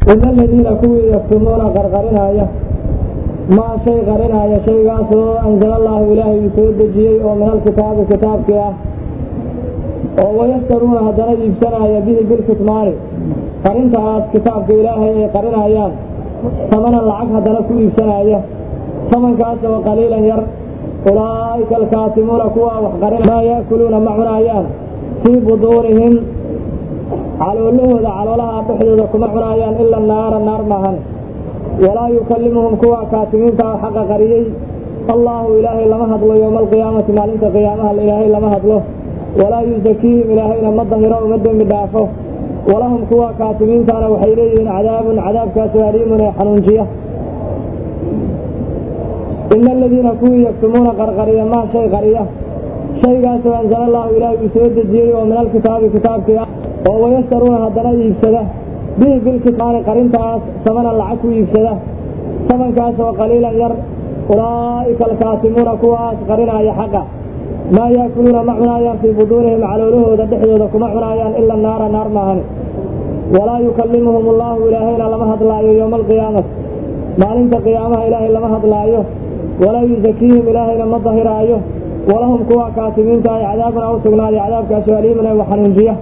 إن الذين كوي يكتمون قرقرنا ما شيء قرنا يا شيء قاسوا أنزل الله إلهي يسود الجيء ومن الكتاب كتاب كيا ويسترون هذا يبسنا يبيه بالكتمان قرنت هذا كتاب إلهي قرنا أيام ثمن العق هذا كل يبسنا أيام ثمن كاسوا وقليلا ير أولئك الكاتمون كوا وقرنا ما يأكلون معنا أيام في بطونهم على الله على الله تحدثكم معنا أيام إلا النار معهن ولا يكلمهم كوا كاتمين حق قريي الله إلهي لما هدله يوم القيامة ما لنت قيامها الإلهي لما هدله ولا يزكيهم إلهي لما ظهره ومدهم بدعفه ولهم كوا كاتمين كانوا وحيليين عذاب كاسواليم حنونجية إن الذين كوا يكتمون قرقرية ما شيء قرية شيء قاسوا أنزل الله إلهي بسود الجيل ومن الكتاب كتاب كيا ويسترون هدنا يفسده به بالكتمان قرنتاس ثمن العكو يفسده ثمن كاس وقليلا ير أولئك الكاتمون كواس قرنا يا حقا ما يأكلون معنا في بطونهم على له ذبحوا معنا إلا النار معهن ولا يكلمهم الله إلهينا لما هدلا يوم القيامة ما لنت قيامة إلهي لما هدلا ولا يزكيهم إلهي لما ظهر أيه ولهم كوا كاتمين تاي عذاب أو سقنا عذاب كاسواليم وحنونجية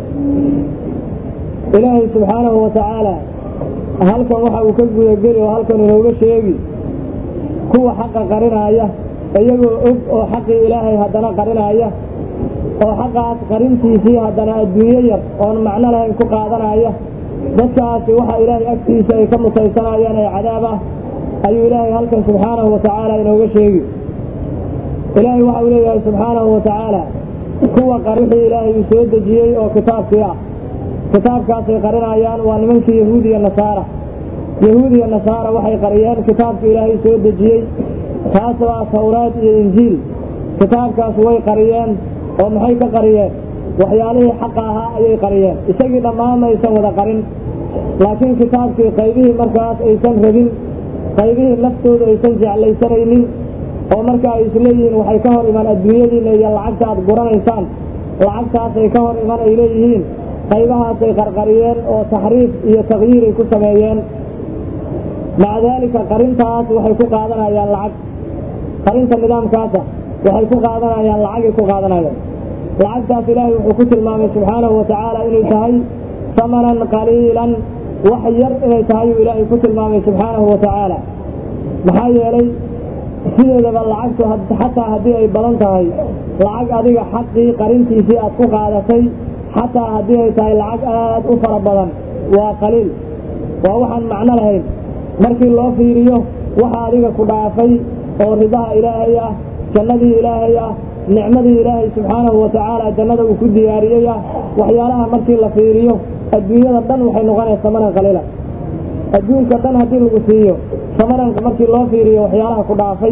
إلهي سبحانه وتعالى هل كان وحا وكذب يقري وهل كان ينوغ الشيء كو حق قرنايا ايغو او حق إلهي هدنا قرنايا او حق قرنتي في هدنا الدنيا او معنى لها كو قادنايا dadkaasi waxa ilaahay agtiisa ay ka mutaysanayaan ay cadaaba ayuu ilaahay halkan subhanahu wa ta'ala inooga sheegi ilaahay waxa uu leeyahay subhanahu wa ta'ala kuwa qarixi ilaahay soo dejiyay oo kitaabkii ah kitaabkaas ay qarinayaan waa nimankii yahuudi iyo nasaara waxay qariyeen kitaabka ilaahay soo dejiyay taas waa tawraad iyo injiil kitaabkaas way qariyeen oo maxay ka qariyeen waxyaalihii xaq ahaa ayay qariyeen isagii dhammaan aysan wada qarin laakiin kitaabkii qaybihii markaas aysan rabin qaybihii naftooda aysan jeclaysanaynin oo marka ay isleeyihiin waxay ka hor iman adduunyadiina iyo lacagta aad guranaysaan lacagtaas ay ka hor iman ay leeyihiin qaybahaas ay qarqariyeen oo taxriif iyo tagyiir ay ku sameeyeen maca daalika qarintaas waxay ku qaadanayaan lacag qarinta nidaamkaasa waxay ku qaadanayaan lacagay ku qaadanayaan lacagtaas ilaahay wuxuu ku tilmaamay subxaanahu wa tacaala inay tahay samanan qaliilan wax yar inay tahay uu ilaahay ku tilmaamay subxaanahu wa tacaala maxaa yeelay sideedaba lacagtu xataa haddii ay badan tahay lacag adiga xaqii qarintiisii aad ku qaadatay xataa haddii ay tahay lacag aad u fara badan waa qaliil waa waxaan macno lahayn markii loo fiiriyo waxa adiga ku dhaafay oo ridaha ilaahay ah jannadii ilaahay ah nicmadii ilaahay subxaanahu wa tacaala jannada uu ku diyaariyey ah waxyaalaha markii la fiiriyo adduunyada dhan waxay noqonaysaa samanan qaliila adduunka dhan haddii lagu siiyo samananka markii loo fiiriyo waxyaalaha ku dhaafay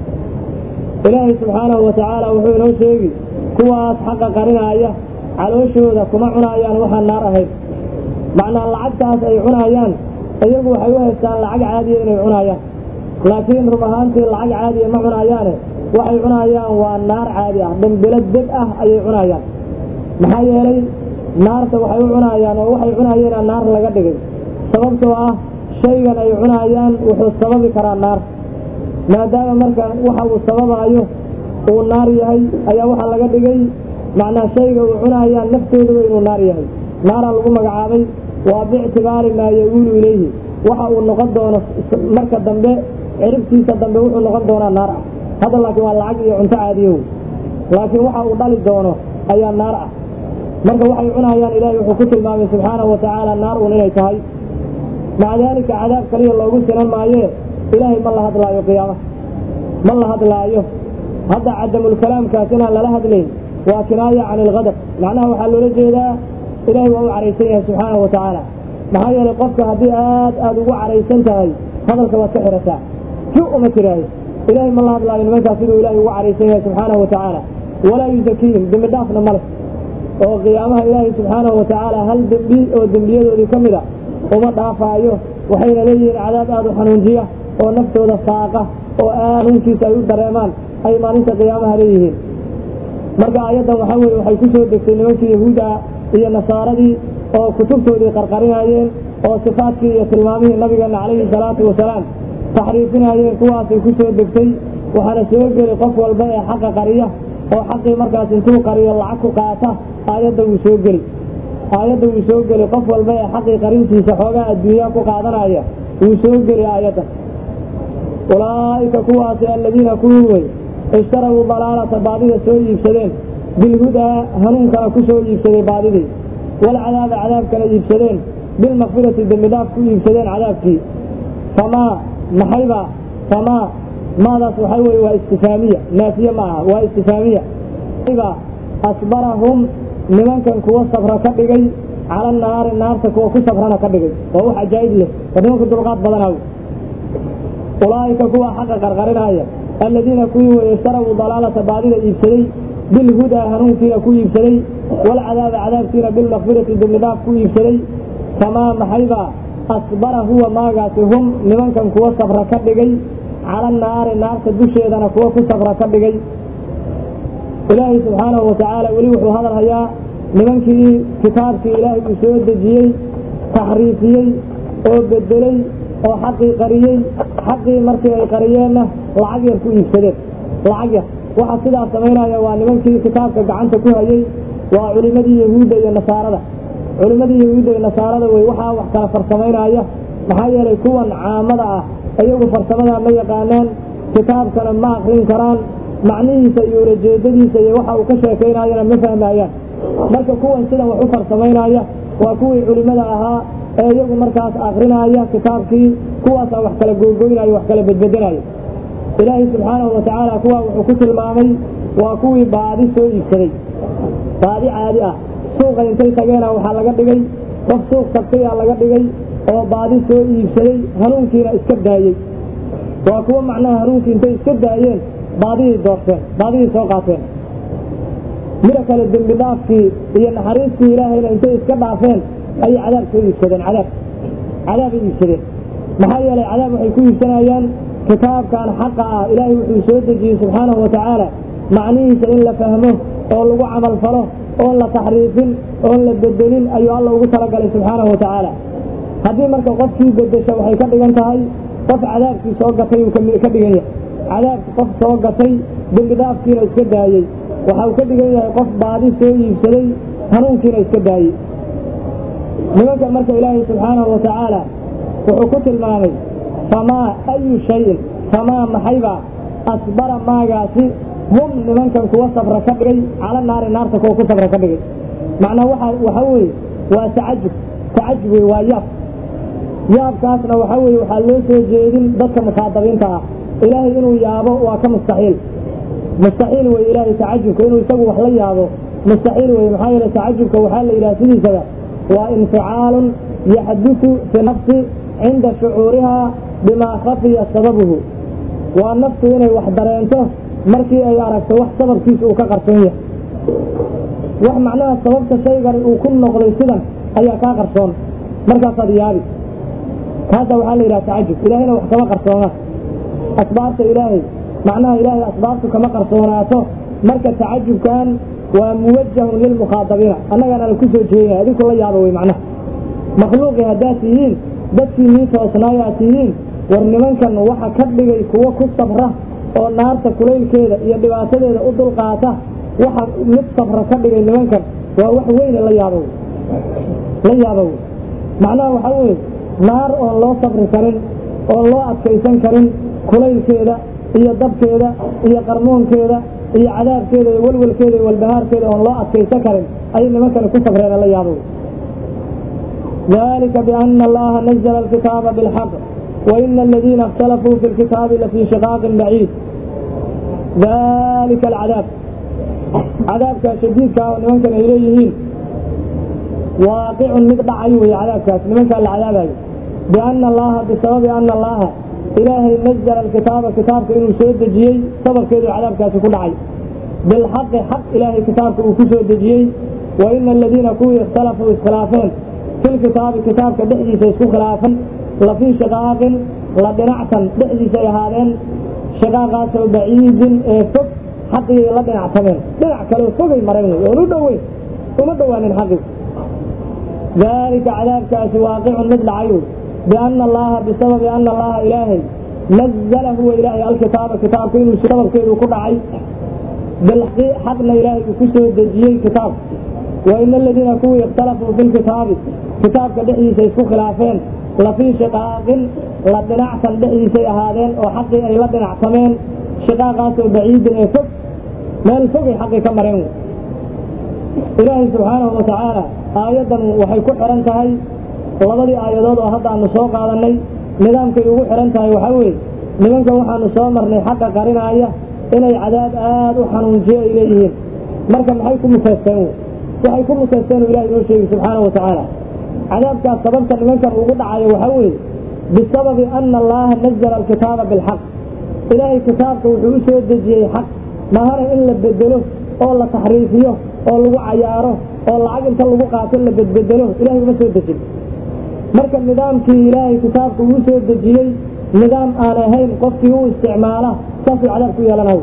ilaahay subxaanahu wa tacaala wuxuu inoo sheegi kuwaas xaqa qarinaya calooshooda kuma cunayaan waxaan naar ahayn macnaa lacagtaas ay cunayaan iyagu waxay u haystaan lacag caadiya inay cunayaan laakiin rub ahaantii lacag caadiya ma cunayaane waxay cunayaan waa naar caadi ah dambilo deg ah ayay cunayaan maxaa yeelay naarta waxay u cunayaan oo waxay cunayeena naar laga dhigay sababtoo ah shaygan ay cunayaan wuxuu sababi karaa naar maadaama marka waxa uu sababayo uu naar yahay ayaa waxaa laga dhigay macnaa shayga uu cunayaan naftooduba inuu naar yahay naaraa lagu magacaabay waa biictibaari maa yaguulu ilayhi waxa uu noqon doono marka dambe ciribtiisa dambe wuxuu noqon doonaa naar ah hadda laakiin waa lacag iyo cunto caadiyow laakiin waxa uu dhali doono ayaa naar ah marka waxay cunayaan ilaahay wuxuu ku tilmaamay subxaanahu wa tacaala naar uun inay tahay maca daalika cadaab kaliya loogu sinan maayee ilaahay ma la hadlaayo qiyaamaha ma la hadlaayo hadda cadamulkalaamkaas inaan lala hadlayn waa kinaaya can ilghadab macnaha waxaa loola jeedaa ilaahay waa u caraysan yahay subxaanahu wa tacaala maxaa yeelay qofka haddii aad ugu caraysan tahay hadalka waad ka xirataa ju uma tiraayo ilaahay ma la hadlaayo nimankaas inuu ilaahay ugu caraysan yahay subxaanahu wa tacaala walaa yuzakiihim dembi dhaafna ma leh oo qiyaamaha ilaahay subxaanahu wa tacaala hal dembi oo dembiyadoodii ka mida uma dhaafaayo waxayna leeyihiin cadaab aad u xanuunjiya oo naftooda saaqa oo aanunkiisa ay u dareemaan ay maalinta qiyaamaha leeyihiin marka aayaddan waxaa weye waxay ku soo degtay nimankii yahuudda iyo nasaaradii oo kutubtoodii qarqarinayeen وصفاتك يتلمامه النبي عليه الصلاة والسلام تحريفنا يكواسي كسو دكتي وحنا سوق لقف والبيع حق قرية أو حق مركز انتو قرية العكو قاته آيات وسوق لقف والبيع حق قريتي سحوغا الدنيا قادنا آية وسوق لآياته أولئك كواسي الذين كوي اشتروا ضلالة بعضي سوء يفسدين بالهدى هنون كان كسو يفسدين بعضي والعذاب عذاب كان يفسدين بالمغفرة بالمضاف كو يفسدين عذابك فما محيبا فما ماذا سحيوي واستفهامية نافية معها واستفهامية إذا أصبرهم لمن كان كوا صبر كبغي على النار تكوا كو صبرنا كبغي وهو حجايد له ودنك الدرقات بدناو أولئك كوا حق غرغرنا الذين كوا يشتروا ضلالة بعضي يفسدين بالهدى هنون فينا كو يفسدين والعذاب عذاب فينا بالمغفرة بالمضاف كو يفسدين فما محيبا أصبر هو ما قاتهم لمن كان كوا صبر كبغي على النار تدوشي إذا كوا كو صبر كبغي إلهي سبحانه وتعالى وليوح هذا الهياء لمن كي كتابك إلهي بسود جيي تحريفيي أو بدلي أو حقي قريي حقي مركي قريينا لعجر كو يفسدين لعجر waxaa sidaas sameynaya waa nimankii kitaabka gacanta ku hayay waa culimadii yahuudda iyo nasaarada way waxa wax kala farsameynaya maxaa yeelay kuwan caamada ah ayagu farsamada ma yaqaanaan kitaabkana ma aqrin karaan macnihiisa iyo ujeedadiisa iyo waxa uu ka sheekeynayana ma fahmayaan marka kuwan sida wax u farsameynaya waa kuwii culimada ahaa ee iyagu markaas aqrinaya kitaabkii kuwaas wax kala googooynaya wax kala bedbedelaya إلهي سبحانه وتعالى كوا وحكوت المامي وكوي بعضي سوء يفسدي بعضي عادي سوق ينتهي تجينا وحلا قد جاي وسوق سبتي على قد جاي وبعضي سوء يفسدي هنون كنا إسكت دايي وكوا معناه هنون كنا إسكت دايين بعضي دوستين بعضي سوقاتين مركل الدنبلاف في هي الحريص في إلهي ينتهي إسكت عفين أي عذاب سوء يفسدين عذاب يفسدين محايا لعذاب يكون يفسدين كتاب كان حقا إلهي وحسودجي سبحانه وتعالى معنيه إن لا فهمه أو لو عمل فله أو لا تحريف أو لا بدلين أي الله وترك له سبحانه وتعالى هذه مركه قف في بدشه وحي كدغنتahay قف عذاب في سوقتي وكدغنيه عذاب قف سوقتي بالغدافكينا iska daayay waxa uu ka dhigan yahay qof baadi soo iibsaday hanuunkiina iska daayay nimanka marka ilaahay subhanahu wa ta'ala wuxuu ku tilmaamay فما أي شيء فما محيبا أصبر ما قاسي هم لمن كان كوا صبر كبري على النار تكوا كوا صبر كبري معنى وحوي تعجب ياب كاسنا وحوي وحلوس جيدين ضدك مخاطبين تاع إلهي إنه يابه وكم مستحيل وإلهي تعجب إنه يسوي وحلا يابه مستحيل ومحايل تعجب كوحال إلى سيدي سبا وانفعال يحدث في نفسي عند شعورها بما خفي سببه والنفس إنه وحضرينته مركي أي أركت وح سبب كيس وكقرصونية وح معناها سببت شيء وكل نقضي سنة أي كقرصون مركا صديابي هذا وحال إلى تعجب إلهنا وحكما قرصونا أسبابت إلهي معناها إلهي أسبابت كما قرصوناته مركا تعجب كان وموجه للمخاطبين أنا الكسو جهينة هذه كل يابوي معناها مخلوق هداتيين dadkii niinta osnaayaatihiin war nimankan waxa ka dhigay kuwa ku sabra oo naarta kuleylkeeda iyo dhibaatadeeda u dul qaata waxa mid sabra ka dhigay nimankan waa wax weyn la yaabo macnaha waxa weey naar oo loo sabri karin oo loo adkaysan karin kuleylkeeda iyo dabkeeda iyo qarmoonkeeda iyo cadaabkeeda iyo walwalkeeda iyo walbahaarkeeda oo loo adkaysan karin ay nimankan ku sabreen la yaabo ذلك بأن الله نزل الكتاب بالحق وإن الذين اختلفوا في الكتاب لفي شقاق بعيد ذلك العذاب عذاب شديد كان كان إليهين واقع مقطع أيوه عذاب لمن كان العذاب بأن الله بسبب أن الله إلهي نزل الكتاب إنه سيد جيي صبر كيدو عذاب كون عي بالحق حق إلهي كتابك وكسود جيي وإن الذين كوي اختلفوا اسخلافين في الكتاب كدحدي سيسكو خلافا لفي شقاق لدنعتا دحدي سيهادين شقاقات بعيد فك حقي لدنعتمين دنع كلو فقي مرين ونو دوين وما دوانين حقي ذلك عذاب كاس واقع مثل عيو بأن الله بسبب أن الله إلهي نزله إلهي الكتاب كتاب كينو سبب كينو كدعي بالحقيقة حقنا إلهي كسو الدجيي كتاب وإن الذين كوا يختلفوا في الكتاب كتاب كدحي سيسكو خلافين لفي شقاق لدنع كدحي سيهادين وحقي أي لدنع كمين شقاقات بعيد يفك ما الفقه حقي كمرين إلهي سبحانه وتعالى آيادا وحي كحرنتهي labadii aayadood oo hadda aanu soo qaadanay nidaamkay ugu xiran tahay waxa weeye nimanka waxaanu soo marnay xaqa qarinaya inay cadaab aad u xanuunjiyo ay leeyihiin marka maxay ku mufassireen waxay ku mufassireen ilaahay oo sheegay subxaanahu wa ta'ala cadaabkaas sababta nimankan ugu dhacayo waxa weeye bisababi anna allaha nazzala alkitaaba bilxaq ilaahay kitaabka wuxuu u soo dejiyey xaq mahana in la bedelo oo la taxriifiyo oo lagu cayaaro oo lacag inta lagu qaato la bedbedelo ilaahay uma soo dejin marka nidaamkii ilaahay kitaabka uu soo dejiyey nidaam aan ahayn qofkii uu isticmaala saasuu cadaab ku yeelanayo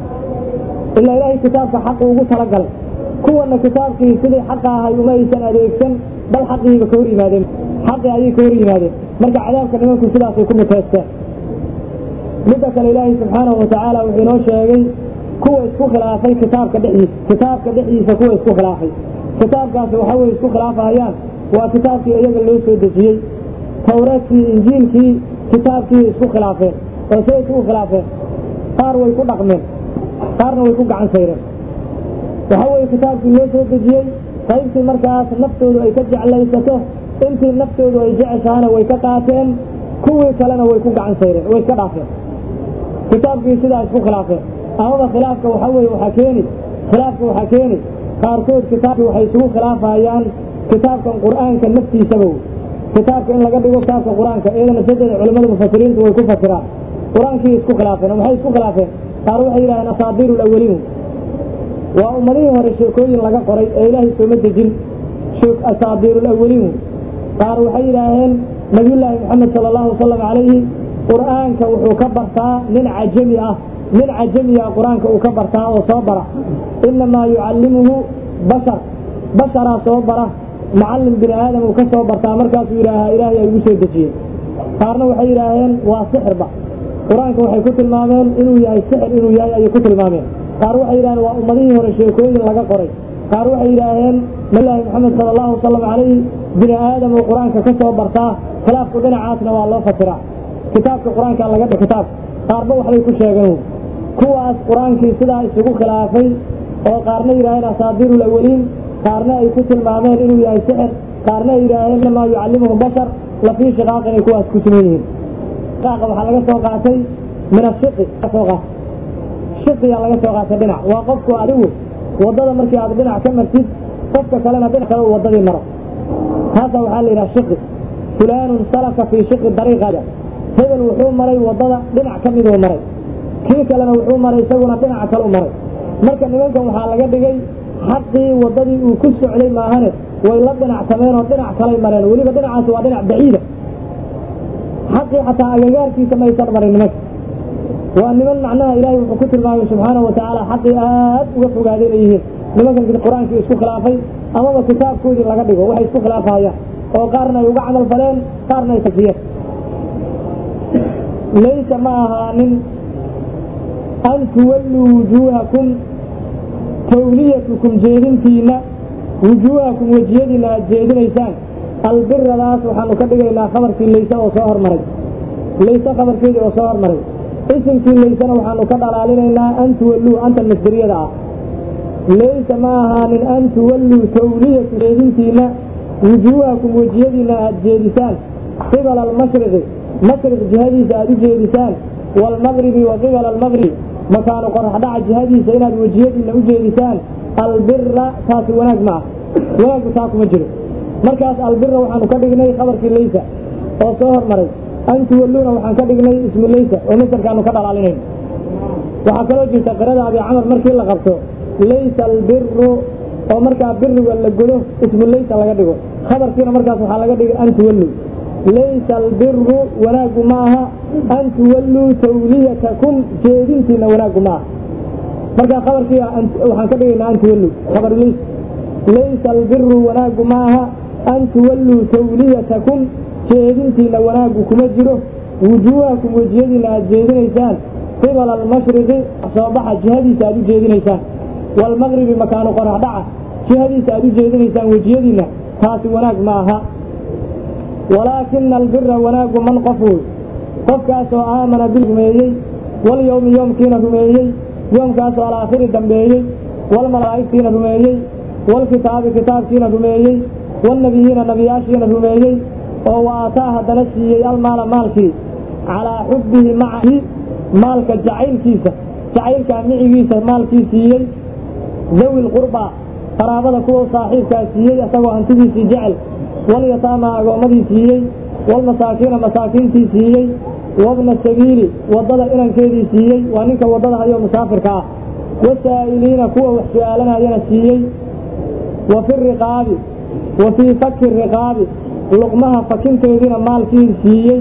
ilaa ilaahay kitaabka xaqa ugu talagalay kuwana kitaabkii sidii xaqa ahay uma aysan adeegsan bal xaqiiba ka hor yimaadeen xaqii ayay ka hor yimaadeen marka cadaabka nimanku sidaasay ku mutaysteen midda kale ilaahay subxaanahu wa tacaala wuxuu inoo sheegay kuwa isku khilaafay kitaabka dhexdiisa kuwa isku khilaafay kitaabkaasi waxa way isku khilaafayaan waa kitaabkii iyaga loo soo dejiyey tawraadkii injiilkii kitaabkii isku khilaafeen oo say isku khilaafeen qaar way ku dhaqmeen qaarna way ku gacan sayreen waxa way kitaabkii loo soo dejiyey qaybtii markaas naftoodu ay ka jeclaysato intii naftoodu ay jeceshaana way ka qaateen kuwii kalena way ku gacan sayreen way ka dhaafeen kitaabkii sidaa isku khilaafeen amaba khilaafka waxa weeye waxaa keeni qaarkood kitaabkii waxay isugu khilaafayaan kitaabkan qur'aanka naftiisaba kitaabka in laga dhigo kitaabka qur'aanka iyadana saddex culimada mufasiriintu way ku fasiraan qur'aankii isku khilaafeen waxay isku khilaafeen qaar waxay yidhahdeen asaadiiru lawaliin waa ummadihii hore sheekooyin laga qoray ee ilaahay sooma dejin asaadiiru lawaliin qaar waxay yidhaaheen nabiyullaahi maxamed sala allahu wasalam calayhi qur'aanka wuxuu ka bartaa nin cajamiya qur'aanka uu ka bartaa oo soo bara inamaa yucallimuhu basharaa soo bara macallin bini aadam uu ka soo bartaa markaasuu yidhaahaa ilaahay ay ugu soo dejiyey qaarna waxay yidhaaheen waa sixirba qur-aanka waxay ku tilmaameen inuu yahay sixir inuu yahay ayay ku tilmaameen qaar waxay yidhaaheen waa ummadihii hore sheekooyin laga qoray qaar waxay yidhaaheen nabiyullaahi maxamed sala allahu wasalam calayhi bini aadam uu qur-aanka ka soo bartaa khilaafku dhinacaasna waa loo fasiraa kitaabka qur-aanka laga dhigo kitaab qaarba waxbay ku sheegeen kuwaas qur-aankii sidaa isugu khilaafay oo qaarna yidhaaheen asaadiiru lawaliin qaarna ay ku tilmaameen inuu yahay sixir qaarna ay yidhaaheen inamaa yucallimuhu bashar lafii shiqaaq inay kuwaas ku sugan yihiin shiqaaqa waxaa laga soo qaatay min ashiqi shiqiyaa laga soo qaatay dhinac waa qofku adigu waddada markii aad dhinac ka martid qofka kalena dhinac kale uu waddadii maro taasa waxaa la yidhaha shiqi fulaanun salaka fii shiqi dariiqada hebel wuxuu maray waddada dhinac ka miduu maray kii kalena wuxuu maray isaguna dhinaca kale u maray marka nimankan waxaa laga dhigay xaqii waddadii uu ku socday maahane way la dhinacsameen oo dhinac kalay mareen weliba dhinacaasi waa dhinac baciida xaqii xataa agagaarkiisa maysan marin nimanka waa niman macnaha ilaahay wuxuu ku tilmaamay subxaanahu wa tacaala xaqii aad uga fogaaday inay yihiin nimankan qur-aankii isku khilaafay amaba kitaabkoodii laga dhigo waxay isku khilaafayaan oo qaarna ay uga camal faleen qaarna ay tafiyeen laysa ma ahaanin an tuwalluu wujuuhakum tawliyatukum jeedintiina wujuuhakum wejiyadiina aad jeedinaysaan albiradaas waxaanu ka dhigaynaa khabarkii laysa oo soo hormaray laysa khabarkeedii oo soo hormaray isimkii laysana waxaanu ka dhalaalinaynaa an tuwalluu anta masderiyada ah laysa ma ahaanin an tuwalluu tawliyatu jeedintiina wujuuhakum wejiyadiina aad jeedisaan qibala almashriqi mashriq jihadiisa aad u jeedisaan waalmagribi wa qibala almagribi makaanu qoraxdhaca jihadiisa inaad wejiyadiina u jeedisaan albira taasi wanaag ma ah wanaaggu taa kuma jiro markaas albira waxaanu ka dhignay khabarkii laysa oo soo hormaray an tuwalluuna waxaan ka dhignay ismu laysa oo masarkaanu ka dhalaalinayn waxaa kaloo jirta qirada abi camar markii la qabto laysa albiru oo markaa biriga la godo ismu laysa laga dhigo khabarkiina markaas waxaa laga dhigay an tuwallu laysa albiru wanaagu ma aha an tuwalluu tawliyatakum jeedintiina wanaagu ma aha markaa khabarkii waxaan ka dhigaynaa an tuwallu khabar laysa albiru wanaagu ma aha أن تولوا توليتكم جيدنتي لوناقوا كمجره وجوهكم وجيدنا جيدين إيسان قبل المشرق صباح جهدي سادو جيدين إيسان والمغرب مكان قرع دعا جهدي سادو جيدين إيسان وجيدنا هاتي وناق معها ولكن البر وناق من قفول قفكاسو آمن بالرميي واليوم يوم كين رميي يوم كاسو على آخر الدنبيي والملائكة كين رميي والكتاب كتاب كين رميي والنبيين نبياش كين رميي وآتاها دنسي المال مالكي على حبه معه مالك جعيل كيسة جعيل كامعي كيسة مال كيسيي ذوي القربى قرابة كو صاحب كاسيي أسوى أنتدي في جعل واليتامى أقومدي سيي والمساكين مساكين سيي وابن السبيل وضل إلى كيدي سيي وانك وضل هذا مسافر كا والسائلين كو وحسيالنا ينا سيي وفي الرقاب وفي فك الرقاب لقمها فكنت يدين مال كي سيي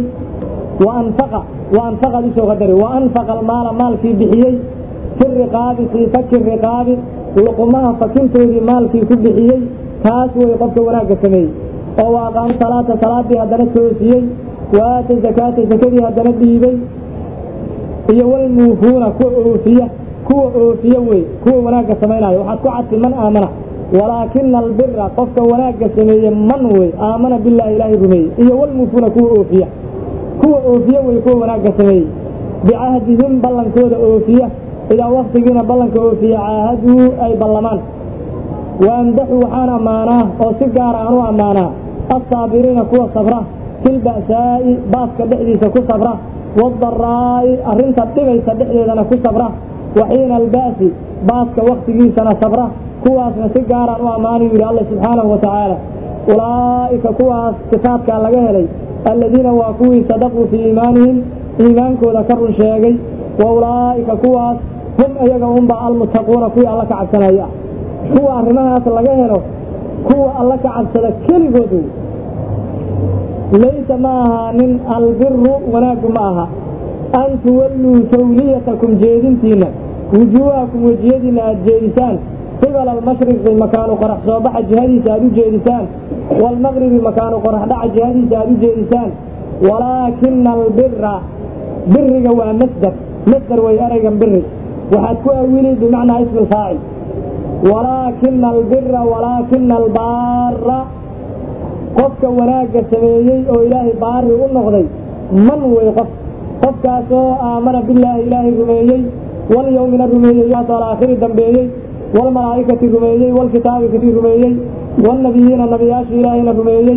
وأنفق لسو قدري وأنفق المال مال في بحيي في الرقاب في فك الرقاب لقمها فكنت يدين مال في بحيي كاس ويقفت وراق سمي وأقام صلاة هذا السوسيي وآتي زكاة هذا الديبي هي والموفون كو أوفية كو وراق سمينا وحد عدت من آمن ولكن البر قفت وراق سمي منوي آمن بالله إله رمي هي والموفون كو أوفية كو وراق سمي بعهدهم بلن كود أوفية إلى وقت جينا بلن كأوفية عاهدوا أي بلمان وامدحوا حان أماناه وسجار عنه أماناه الصابرين كو صبره في البأساء باسك دحديث كو صبره والضراء أرنت الدغيس دحديثنا كو صبره وحين البأس باسك وقت جيسنا صبره كواس سجار عنه أمانه إلى الله سبحانه وتعالى أولئك كواس كتابك على جهلي الذين واقوي صدقوا في إيمانك وذكروا الشيء وأولئك كواس هم أيقهم المتقون كوي الله كعبتنا إياه هو أرمها أصلا هو الله كعبتنا كل قدو ليس معها من البر وناك معها أن تولوا توليتكم جيدين وجوهكم وجيدنا الجيدسان قبل المشرق مكان قرح صباح جهدي سادو جيدسان والمغرب مكان قرح دع جهدي سادو جيدسان ولكن البر هو مصدر ويأرق بر وحتكون أولي بمعنى اسم الفاعل ولكن البر ولكن البار قفك وناك سميي او إلهي بار ونغضي من قفك سو آمن بالله إلهي رميي واليوم الرميي على آخر الدنبيي والملائكة رميي والكتاب كتير رميي والنبيين النبياش إلهي رميي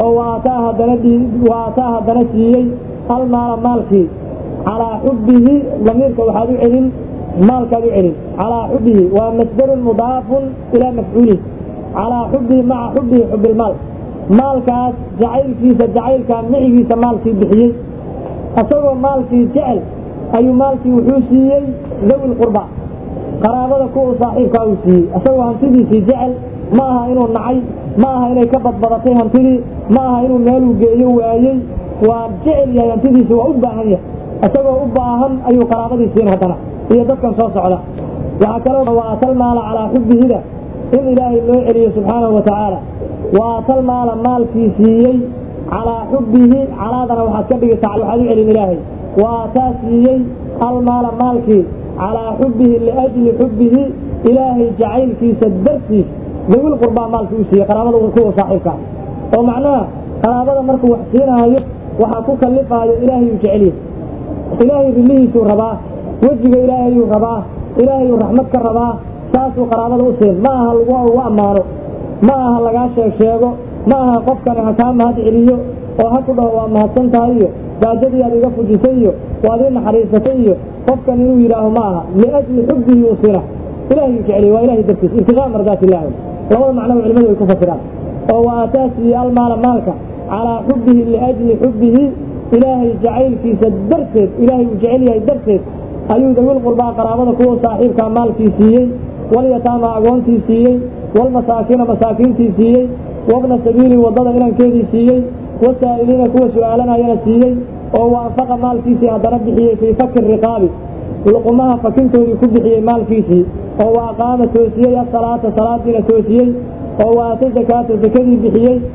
وآتاها دنسيي المال مالكي على حبه ضميرك وحادو علم مالك علم على حبه ومصدر مضاف إلى مفعوله على حبه مع حبه حب المال مالكاس جعيل كيسا جعيل كان معيسا مالكي بحيي أصوى مالكي جعل أي مالكي وحوسيي ذوي القربى قرابة كو صاحب كاوسي أصوى هنتدي في جعل maaha inuu nacay maaha inay ka badbadatay hantidii maaha inuu meeluu geeyo waayey waa jecel yahay hantidiisa waa u baahan yahay isagoo u baahan ayuu qaraabadii siin haddana iyo dadkan soo socda waxaa kaloo waatal maala calaa xubbihida in ilaahay loo celiyo subxaanahu watacaala waatal maala maalkii siiyey calaa xubbihi calaadana waxaad ka dhigaysaa waxaad u celin ilaahay waataa siiyey almaala maalkii calaa xubbihi liajli xubbihi ilaahay jacaylkiisa dartiis ذوي القربى مالك وسي قرابته كو صاحبك او معناها قرابته markuu wax siinayo waxa ku kalifayo ilaahay uu jeceliyo ilaahay bilihiisu rabaa wajiga ilaahay uu rabaa ilaahay uu rahmad ka rabaa taasoo qaraabada u seen ma aha lagu amaano ma aha laga sheego ma aha qofkan ha ka mahad celiyo oo ha ku dhaw waa mahadsan tahay baadadii aad iga fujisay waad in xariisatay qofkan inuu yiraaho ma aha liajli hubbihi usira ilaahay jeceliyo waa ilaahay dartiis intiqaam mardaat ilaahay لو معنى علماء يكفران أو أساسي المال مالك على حبه لأجل حبه إلهي جعل في سدرسه إلهي جعله درسه أيو ذوي القربى قرابة كو صاحب كمال في سيئي واليتامى أقوان في سيئي والمساكين مساكين في سيئي وابن السبيل وضل إلى كيدي سيئي والسائلين كو سؤالنا ينا سيئي وهو أنفق مال في سيئي هذا ربحي في فك الرقاب لقمها فكنتو لكبحي مال في سيئي وهو أقام توسيي الصلاة صلاة توسيي وهو آتي زكاة زكاة بحيي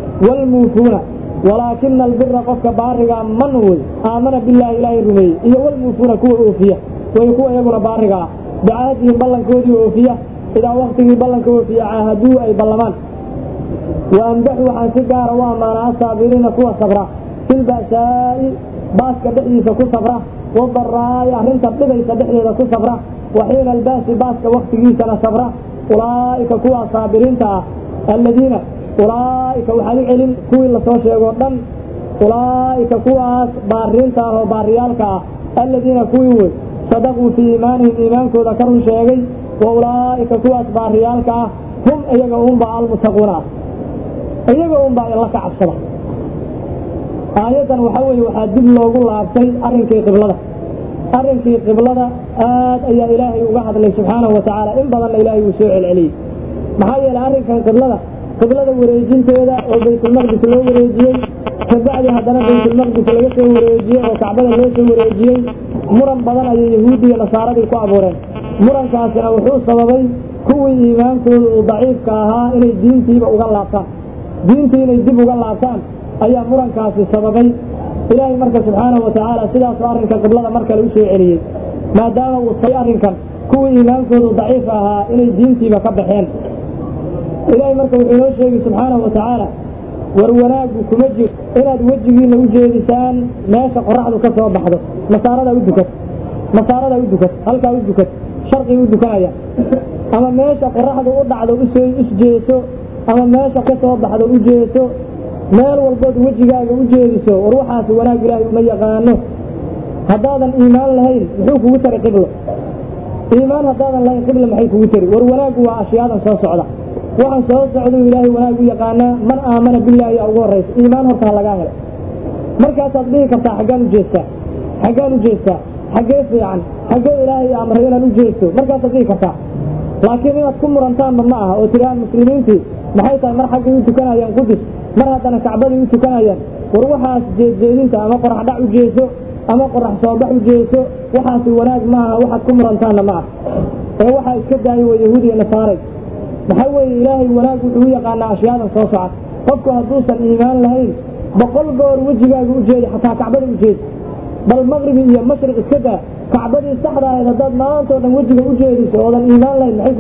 والموفون ولكن البر قفك بارغا منوي آمن بالله إلهي الرمي إيه والموفون كوه أوفية ويكوه يقول بارغا بعهدهم بلن كودي أوفية إذا وقته بلن كوفية عاهدوه أي بلمان وأمدحوا عن سجارة وأمانا الصابرين كوه صبرا في البأساء باسك دحيسة كوه صبرا والضراء أهرنت بديسة دحيسة كوه صبرا وحين الباس باسك وقته سنة صبرا أولئك كوه صابرين الذين أولئك وحال علم كوي الله سوى شيء قدام أولئك كواس بارينتا وباريالكا الذين كوي صدقوا في إيمانهم إيمانكو ذكروا شيء وأولئك كواس باريالكا هم أيقهم بأ المتقون أيقهم بأ الله كعبصرة آية وحوي وحدد له قول عبسي أرنكي قبلة أي إلهي وقحد الله سبحانه وتعالى إن بضل إلهي وسوع العلي محايا الأرنكي قبلة wareejinteeda oo baytul maqdis loo wareejiyay kabacdi hadana baytul maqdis laga soo wareejiyay oo kacbada loo soo wareejiyay muran badan ay yahuudiga nasaaradii ku abuureen murankaasina wuxuu sababay kuwii iimaankoodu uu daciifka ahaa inay diintiiba uga laabtaan diintii inay dib uga laabtaan ayaa murankaasi sababay ilaahay marka subxaanahu wa tacaala sidaas arrinka qiblada marka lagu soo celiyay maadaama uu say arrinkan kuwii iimaankoodu daciif ahaa inay diintiiba ka baxeen إلهي مركب إنه شيء سبحانه وتعالى وروناك وكمجر إلى وجهي لوجه لسان ناس قرحه كسر بحده مسارة ودكت هلك ودكت شرقي ودكت أيا أما ناس قرحه وضع له إسجيسو أما ناس كسر بحده وجيسو مال والبود وجهه وجيسو وروحه وناك إلهي ما يغانه هذا الإيمان لهين محوك وتر قبله إيمان هذا لهين قبله محيك وتر وروناك وأشياء صعدة waxaan soo socdo ilaahay wanaag u yaqaana man aamana billahi ugu horeys iimaan horta laga helo markaas aad dhihi kartaa xagaan u jeestaa xagee fiican xagee ilaahay amray inaad u jeesto markaas aad dhihi kartaa laakiin inaad ku murantaan ma aha oo tiraan muslimiintii maxay tahay mar xagee u tukanayaan qudus mar haddana kacbadii u tukanayaan war waxaas jeedjeedinta ama qorax dhac u jeeso ama qorax soo bax u jeeso waxaas wanaag ma aha waxaad ku murantaanna ma aha ee waxaa iska daayay waa yahuudi iyo nasaaray محاول إلهي ولاك وحوية قانا أشياء صوصعة قفكو هدوسا إيمان لهين بقل قور وجهك وجهي حتى كعبة وجهي بل المغربي هي مشرق السكة كعبة السحرة إذا داد ما أنت وجهك وجهي سوى الإيمان لهين حيث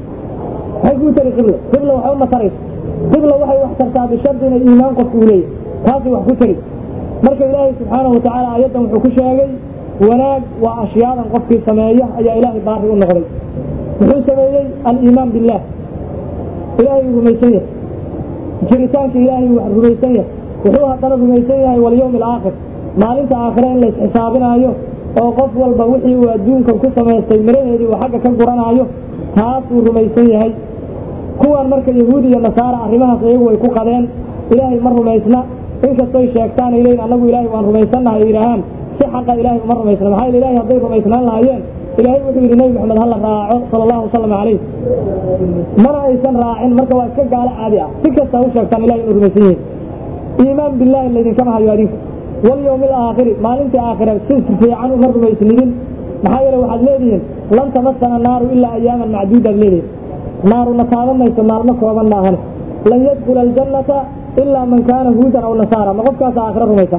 وتري قبلة وحاول مصاريف قبلة وحي واحترتها بشرطنا الإيمان قفكو ليه كافي وحكو تري مركب إلهي سبحانه وتعالى آياته وحكو شاقي ولاك وأشياء قفكي سماية أي إلهي باري النغري وحو سماية الإيمان بالله إلهي رميسيه جريتانك إلهي رميسيه وحوها طلب رميسيه واليوم الآخر ما لنت آخرين ليس حسابنا أيوه وقف والبوحي وأدونك القصة ما يستيمرين هذه وحاجة كالقرآن أيوه تاسو رميسيه هاي كوى المركة يهودي النصارى أرمها صيغوا ويكون قدين إلهي مر رميسنا إنك الصي شاكتان إليه أنه إلهي وأن رميسنا إلهان سحق إلهي مر رميسنا محايل إلهي يضيف رميسنا الله أيين إلهي وحيد النبي محمد هلا راعه صلى الله وسلم عليه مرة إنسان راعين مركب واسكك على عادية تلك السوشة كان إلهي نرمسيه إيمان بالله الذي كما هيواريك واليوم الآخر ما لنت آخر سلس في عنه مرة ويسنين محايا لو حد ليدين لن تمسنا النار إلا أياما معدودة ليدين نار نصارى ما يسمار مكرما ناهل لن يدخل الجنة إلا من كان هودا أو نصارى ما قفك آخر رميسا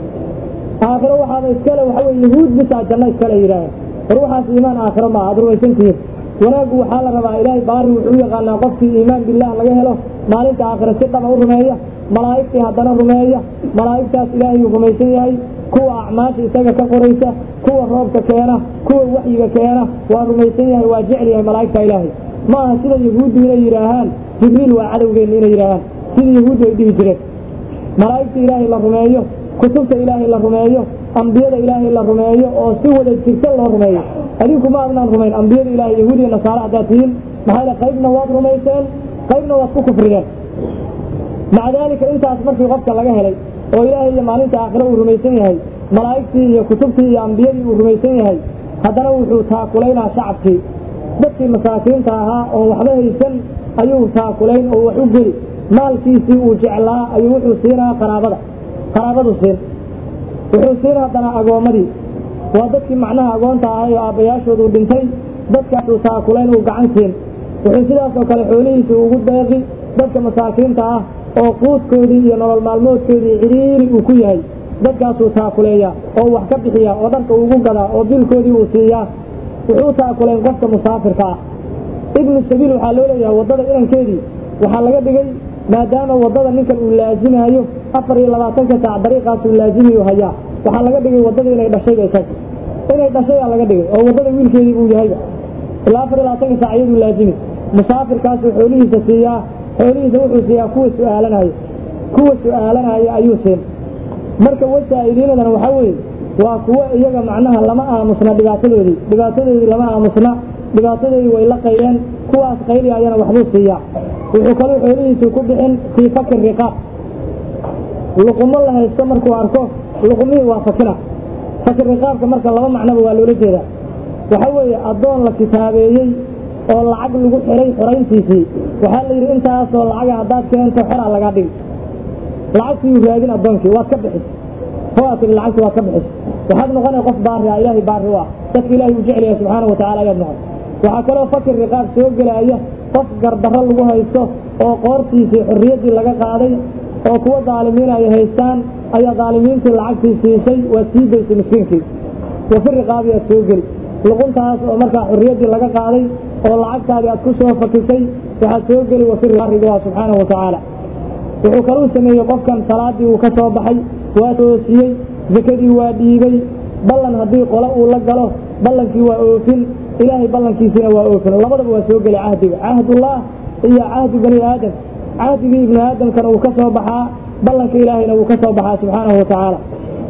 آخر وحاذا إسكاله وحاول يهود بسا الجنة إسكاله إلهي روحاس إيمان آخر ما أدروا يسنتين وناقوا حال ربا إلهي باري وحوية قالنا قفتي إيمان بالله لغا هلو مالنت آخر السطة ما رمية ملائكتي هدنا رمية ملائكتاس إلهي رميسيه كوة أعماش إساقة كقريسة كوة الرب كيانا كوة الوحي كيانا ورميسيه واجعلي ملائكة إلهي ما سيدا يهود من يراهان جبريل وعدو من يراهان سيدا يهود يديه جريك ملائكتي إلهي لرمية كتبت إلهي لرمية أنبياء إلهي لرمية أو سوى التكسل لرمية أديكم ما أبنى الرمين أنبياء إلهي يهودي النصارى عداتين محايلة قيبنا واد رميسان قيبنا واد كفرين مع ذلك أنت أصبر في غفة لغاها لي وإلهي لما أنت آخره ورميساني هاي ملائكتي كتبتي أنبياء ورميساني هاي هذا نوحو تاكلين شعبتي dadkii masaakiinta ahaa oo waxba haysan ayuu taakulayn oo wax u geli maalkiisii uu jeclaa ayuu wuxuu siinaa qaraabadu wuxuu siinaa haddana agoomadii waa dadkii macnaha agoonta ahay oo aabbayaashoodu dhintay dadkaasuu taakulayn uu gacan siin wuxuu sidaas oo kale xoolihiisa ugu deeqi dadka masaakiinta ah oo quudkoodii iyo nolol maalmoodkoodii ciriiri uu ku yahay dadkaasuu taakuleeyaa oo wax ka bixiyaa oo dharka ugu gadaa oo bilkoodii uu siiyaa wuxuu taakuleen qofka musaafirka ah ibnu sabiil waxaa loo leeyahay waddada inankeedii waxaa laga dhigay maadaama waddada ninkan uu laazimaayo 24 saac dariiqaas uu laazimiyo hayaa waxaa laga dhigay waddada inay dhashayba isaga inay dhashay laga dhigay oo waddada wiilkeedii uu yahayba ilaa 24 saac iyadu laazimi musaafirkaas xoolihiisa siiyaa xoolihiisa wuxuu siiyaa kuwa su'aalanaya ayuu siin marka wasaa'iliinadana waxa weeye waa kuwa iyaga macnaha lama aamusna dhibaatadoodii lama aamusna dhibaatadoodii way la qayreen kuwaas qayriyayana waxbuu siiyaa wuxuu kaloo xoolihiisa ku bixin fii fakir riqaab luqmo la haysto markuu arko luqmihii waa fakir riqaabka marka laba macnaba waa loola jeedaa waxa weeye addoon la kitaabeeyey oo lacag lagu xiray xorayntiisii waxaa la yidhi intaasoo lacaga haddaad keento xeraa lagaa dhigi lacagtii raadin addoonkii waad ka bixis hoatin lacagtii waad ka bixis waxaad noqonay qof baari ah ilaahay baari u ah dadka ilaahay uu jecel yahay subxaanahu watacaala ayaad noqon waxaa kaloo fakir riqaab soo gelaya qof gardarro lagu haysto oo qoortiisii xorriyaddii laga qaaday oo kuwa daalimiin ay haystaan ayaa daalimiintii lacagtii siisay waa sii daysay miskiinkii wafir riqaabi aad soo geli luquntaas oo markaa xorriyaddii laga qaaday oo lacagtaadii aad ku soo fakisay waxaad soo geli wafir riqaabiga subxaanahu watacaala wuxuu kaluu sameeyey qofkan salaadii uu ka soo baxay waa toosiyey zakadii waa dhiibay ballan haddii qole uu la galo ballankii waa oofin ilaahay ballankiisina waa oofin labadaba waa soo geli cahdiga cahdullah iyo cahdu bani aadam cahdigii ibni aadamkana uu ka soo baxaa ballanka ilaahayna uu ka soo baxaa subxaanahu watacaala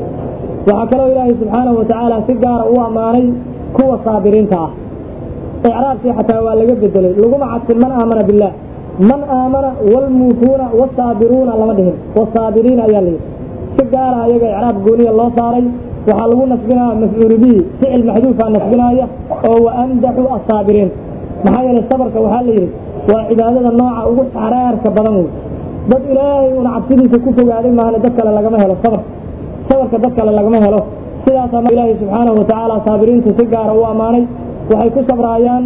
waxaa kaloo ilaahay subxaanahu watacaala si gaara u ammaanay kuwa saabiriinta ah icraabkii xataa waa laga bedelay laguma cadfin man aamana billaah man aamana waalmuufuuna waalsaabiruuna lama dhihin wasaabiriina ayaa layidhi si gaara ayaga icraab gooniya loo saaray waxaa lagu nasbinaya mafcuulu bihi ficil maxduufaa nasbinaaya oo waamdaxu assaabiriin maxaa yeelay sabarka waxaa la yidhi waa cibaadada nooca ugu xaraarka badan wey dad ilaahay uuna cabsidiisa ku fogaaday maahane dad kale lagama helo sabarka dad kale lagama helo sidaasaa ilaahay subxaanahu watacaala saabiriinta si gaara u ammaanay waxay ku sabraayaan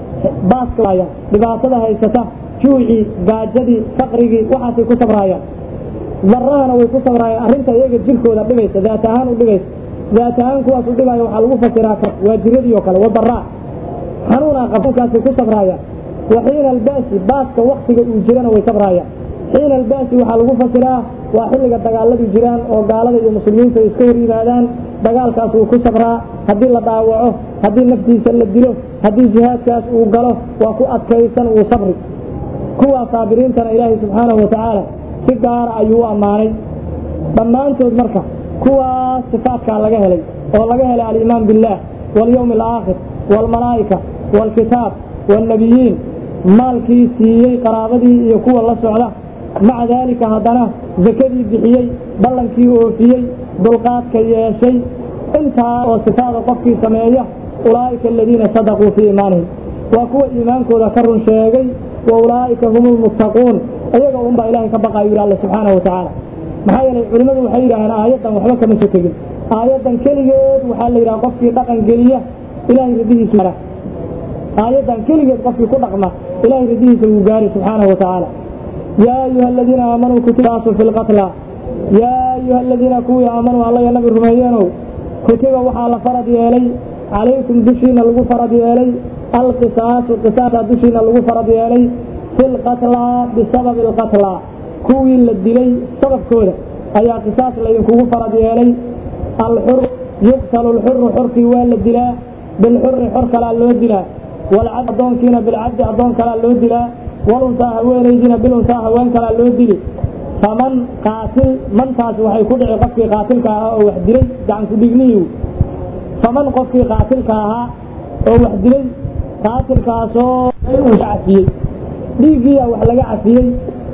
baaska dhibaatada haysata juucii gaajadii faqrigii waxaasay ku sabraayaan darahana way ku sabraayaan arrinta iyaga jirkooda dhibaysa daat ahaan u dhibaysa daat ahaan kuwaas u dhibaayo waxaa lagu fasiraa waa jiradii oo kale wadaraa xanuunaa qabukaasay ku sabraayaan wa xiina albaasi baaska waktiga uu jirana way sabraayaan xiina albaasi waxaa lagu fasiraa waa xilliga dagaaladu jiraan oo gaalada iyo muslimiinta ay iska hor yimaadaan dagaalkaas uu ku sabraa haddii la dhaawaco haddii naftiisa la dilo haddii jihaadkaas uu galo waa ku adkaysan uu sabri kuwaa saabiriintana ilaahay subxaanahu watacaala si gaara ayuu u ammaanay dhammaantood marka kuwaas sifaadkaa laga helay oo laga helay aliimaan billaah walyawmi alaakhir waalmalaa'ika waalkitaab waalnabiyiin maalkii siiyey qaraabadii iyo kuwa la socda maca daalika haddana zakadii bixiyey ballankii oofiyey dulqaadka yeeshay intaa oo sifaada qofkii sameeya ulaa'ika aladiina sadaquu fii iimaanihim waa kuwa iimaankooda ka run sheegay wa ulaa'ika hum lmuttaquun iyaga unbaa ilaahay ka baqaayo yidhi alla subxaanahu watacaala maxaa yeelay culimmadu waxay yidhaaheen aayaddan waxba kama soo tegin aayaddan keligeed waxaa la yidhaha qofkii dhaqan geliya ilaahay radihiisu mara aayaddan keligeed qofkii ku dhaqma ilaahay radihiisa wuu gaari subxaanahu watacaala yaa ayuha aladiina aamanuu kutibaasu fi lqatla yaa ayuha aladiina kuwii aamanuu alla ya nabi rumeeyeenow kutiba waxaa la farad yeelay calaykum dushiina lagu farad yeelay alqisaasu qisaasaa dushiina lagu farad yeelay fi lqatlaa bisababi alqatlaa kuwii la dilay sababkooda ayaa qisaas laydinkugu farad yeelay alxur yuqtalu alxuru xorkii waa la dilaa bilxuri xor kalaa loo dilaa walcabd addoonkiina bilcabdi addoon kalaa loo dilaa walunsaa haweenaydiina bilunsaa haween kalaa loo dili faman qaatil mantaasi waxay ku dhici qofkii qaatilka ahaa oo wax dilay gacanku dhignihiiw faman qofkii qaatilka ahaa oo wax dilay qaatilkaasoo uu cafiyey dhiiggiiya wax laga cafiyey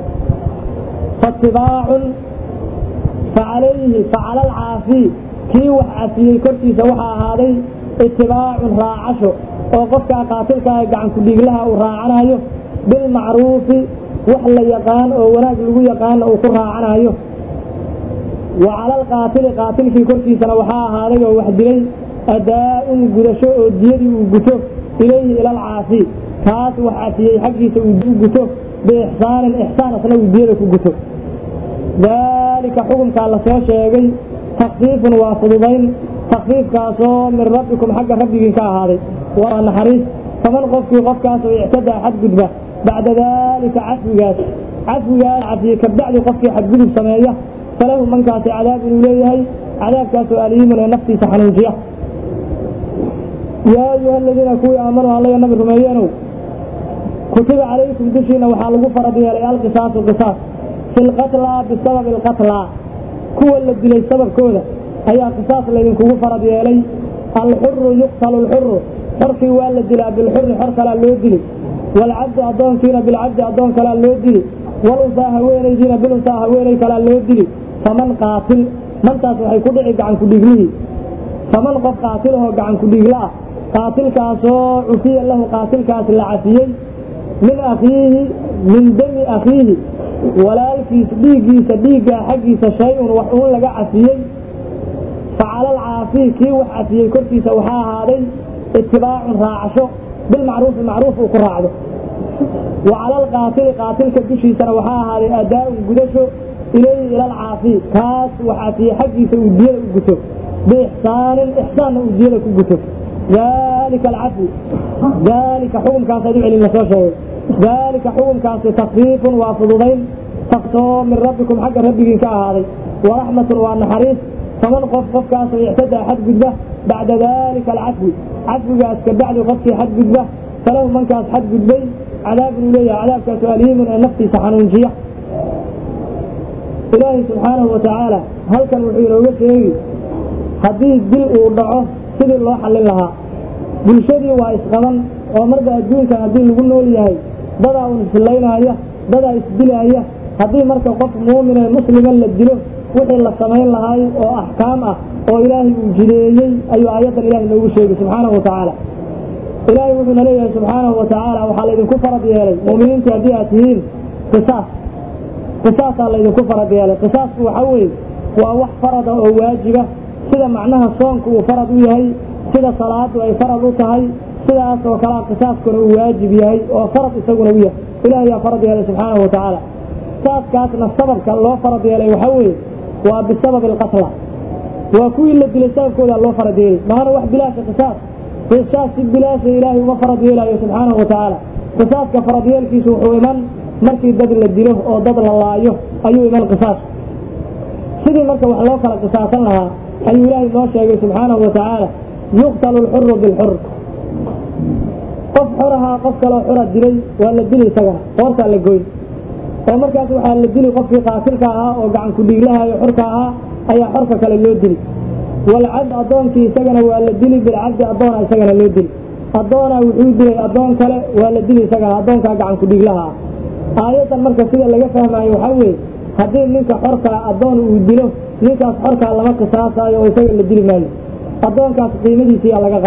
faatibaacun facalayhi facala alcaafi kii wax cafiyey korkiisa waxaa ahaaday itibaacun raacasho oo qofkaa qaatilka ah gacanku dhiiglaha uu raacanayo bilmacruufi wax la yaqaan oo wanaag lagu yaqaana uu ku raacanayo wa cala alqaatili qaatilkii korkiisana waxaa ahaaday oo wax dilay adaa'un gudasho oo diyadii uu guto ilayhi ila alcaafi kaas wax cafiyey xaggiisa uu guto biixsaanin ixsaan asna uu diyada ku guto ذلك حكم قال سو شيغي تخفيف وفضلين تخفيف كاسو من ربكم حق ربك كاهادي وانا حريص فمن قفكاسو يعتدى حد قدبه بعد ذلك عفو كبعد قفك حد قدب سمايه فله من كاس عذاب إليه عذاب كاس أليم ونفسي سحنوجيه يا أيها الذين آمنوا الله النبي رميانو كتب عليكم دشينا وحالغو فرضيها لي القصاص في القتلى بسبب القتلى كو الذي لي سبب كودا أي قصاص الذين كو فرضيها لي الحر يقتل الحر حركي والذي لا بالحر حرك لا لودلي والعبد أضون كينا بالعبد أضون كلا لودلي والأنثى هويني دينا بالأنثى هويني كلا لودلي فمن قاتل من تاسو waxay ku dhici gacan ku dhigli faman qof qaatil oo gacan ku dhigla qaatilkaas oo ufiya lahu qaatilkaas la afiyay min akhihi min dami akhihi walaalkiis dhiiga xaqiisa shay wax uu laga afiyay فعلى العافي كي wax afiyay korkiisa waxa ahaaday ittibaac raacasho bil macruuf oo ku raacdo وعلى القاتل كدشيسنا waxa ahaaday adaa gudasho إلى العافي كاس وحافي حقي سودية وقتو إحسان ودية وقتو ذلك العفو ذلك حكم كاس يدعي للنسوشة ذلك حكم كاس تخفيف وفضلين تقصوا من ربكم حق ربك كهذا ورحمة والنحريس فمن قف كاس يعتدى حد قده بعد ذلك العفو عفو كاس كبعد قف حد قده فله من كاس حد قده عذاب إليه عذاب كاس أليم نفسي سحنونجية إلهي سبحانه وتعالى هل كان وحيره وشيء حديث دل ودعه سيد الله حل لها بالشدي وإسقما ومرضى الدين كان الدين لقلنا ليهي بدأ ونسلينا هي بدأ يسدلها هي حديث مركب قف مؤمن المسلم للدله وحي الله سمعين لهاي وأحكامه وإلهي وجديي أي آيات الإله له شيء سبحانه وتعالى إلهي وحنا ليه سبحانه وتعالى وحال إذن كفر بيهي مؤمنين تهديئتهين قصاص الله يذكر فرض ياله قصاص وحوي ووح فرض أو واجبة سيدا معناها صونك وفرض يهي سيدا صلاة وأي فرض تهي سيدا أسوى كلام قصاص كن واجب يهي وفرض يسوون وياه إلهي فرض ياله سبحانه وتعالى قصاص كاتنا السبب كالله فرض ياله وحوي وبسبب القتلى وكل الذي لسبب كذا الله فرض ياله ما هو واحد بلاش قصاص بلاش إلهي وما فرض ياله سبحانه وتعالى قصاص كفرض ياله في سوء من markii dad la dilo oo dad la laayo ayuu iman qisaas sidii marka wax loo kala qisaasan lahaa ayuu Ilaahay noo sheegay subhanahu wa ta'ala yuqtalu al-hurr bil-hurr qof xuraha qof kale xura dilay waa la dilay isaga qoorta la gooy oo markaas waxa la dilay qofkii qaatilka ahaa oo gacan ku dhiglaha iyo xurka ahaa ayaa xurka kale loo dilay wal 'abd adoonkii isagana waa la dilay bil 'abd adoona isagana loo dilay adoona wuxuu dilay adoon kale waa la dilay isaga adoonka gacan ku dhiglaha aayadan marka sida laga fahmaayo waxa weey hadii ninka xorka adoon uu dilo ninkaas xorka lama qisaasayo oo isaga la dili maayo adoonkaas qiimadiisa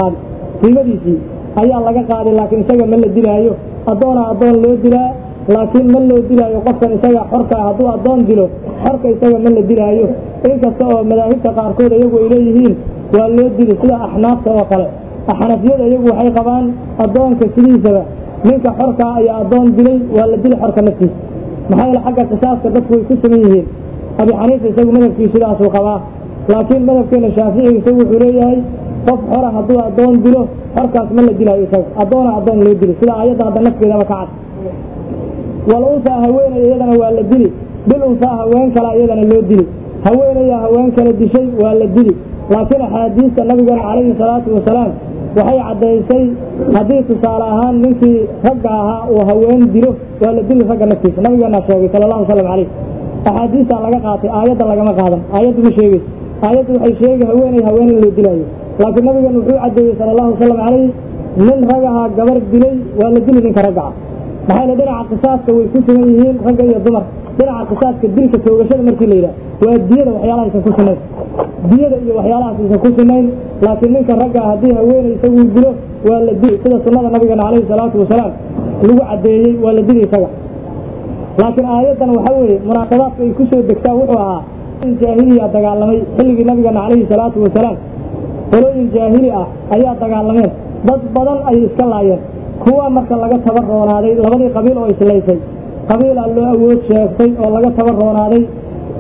ayaa laga qaaday laakiin isaga ma la dilaayo adoon loo dilaa laakiin ma loo dilaayo qofkan isaga xorka haduu adoon dilo xorka isaga ma la dilaayo inkasta oo madaahibta qaarkood iyagu ay leeyihiin waa loo dili sida axnaafta oo kale axnaafiyada iyagu waxay qabaan adoonka sidiisaba ninka xorka ayaa adoon dilay waa la dili xorka naftiisa maxay la xagga qisaaska dadku way ku sameeyeen abi xaniifa isagu madhabkiisa sidaas uu qabaa laakiin madhabkeena shaafici isagu wuxuu leeyahay qof xora haduu adoon dilo xorkaas ma la dilaayo isaga adoon loo dilo sida aayada hadda nafkeeda ka cad wal unsa haween iyadana waa la dili bil unsa haween kala iyadana loo dili haween kala dishay waa la dili laakiin axaadiista nabiga calayhi salaatu wasalaam waxay cadeysay hadii tusaale ahaan ninkii ragga ahaa oo haween dilo waa la dili ragga naftiisa nabigeena sheegay sallallahu alayhi wasallam axaadiista laga qaatay aayada lagama qaadan aayadu ma sheegay aayadu waxay sheegay haween loo dilayo laakiin nabigeena wuxuu cadeeyay sallallahu alayhi wasallam nin ragaha gabar dilay waa la dili ninka ragga maxay la dhinaca qisaaska way ku sugan yihiin ragga iyo dumar dhinaca qisaaska dilka toogashada markii la yiraahdo waa diyada waxyaalaha ku sugan diyada iyo waxyaalaha ku sugan laakiin ninka ragga hadii haweenay isagu dilo waa la dili sida sunnada nabiga calayhi salaatu wasalaam lagu cadeeyay waa la dili isaga laakiin aayadan waxa weeye munaaqadaadka ay ku soo degtaa wuxuu ahaa in jaahiliya dagaalamay xilligii nabiga calayhi salaatu wasalaam qolooyin jaahili ah ayaa dagaalameen dad badan ay iska laayeen kuwa marka laga tabaroonaaday labadii qabiil oo islaysay qabiil loo awood sheegtay oo laga tabaroonaaday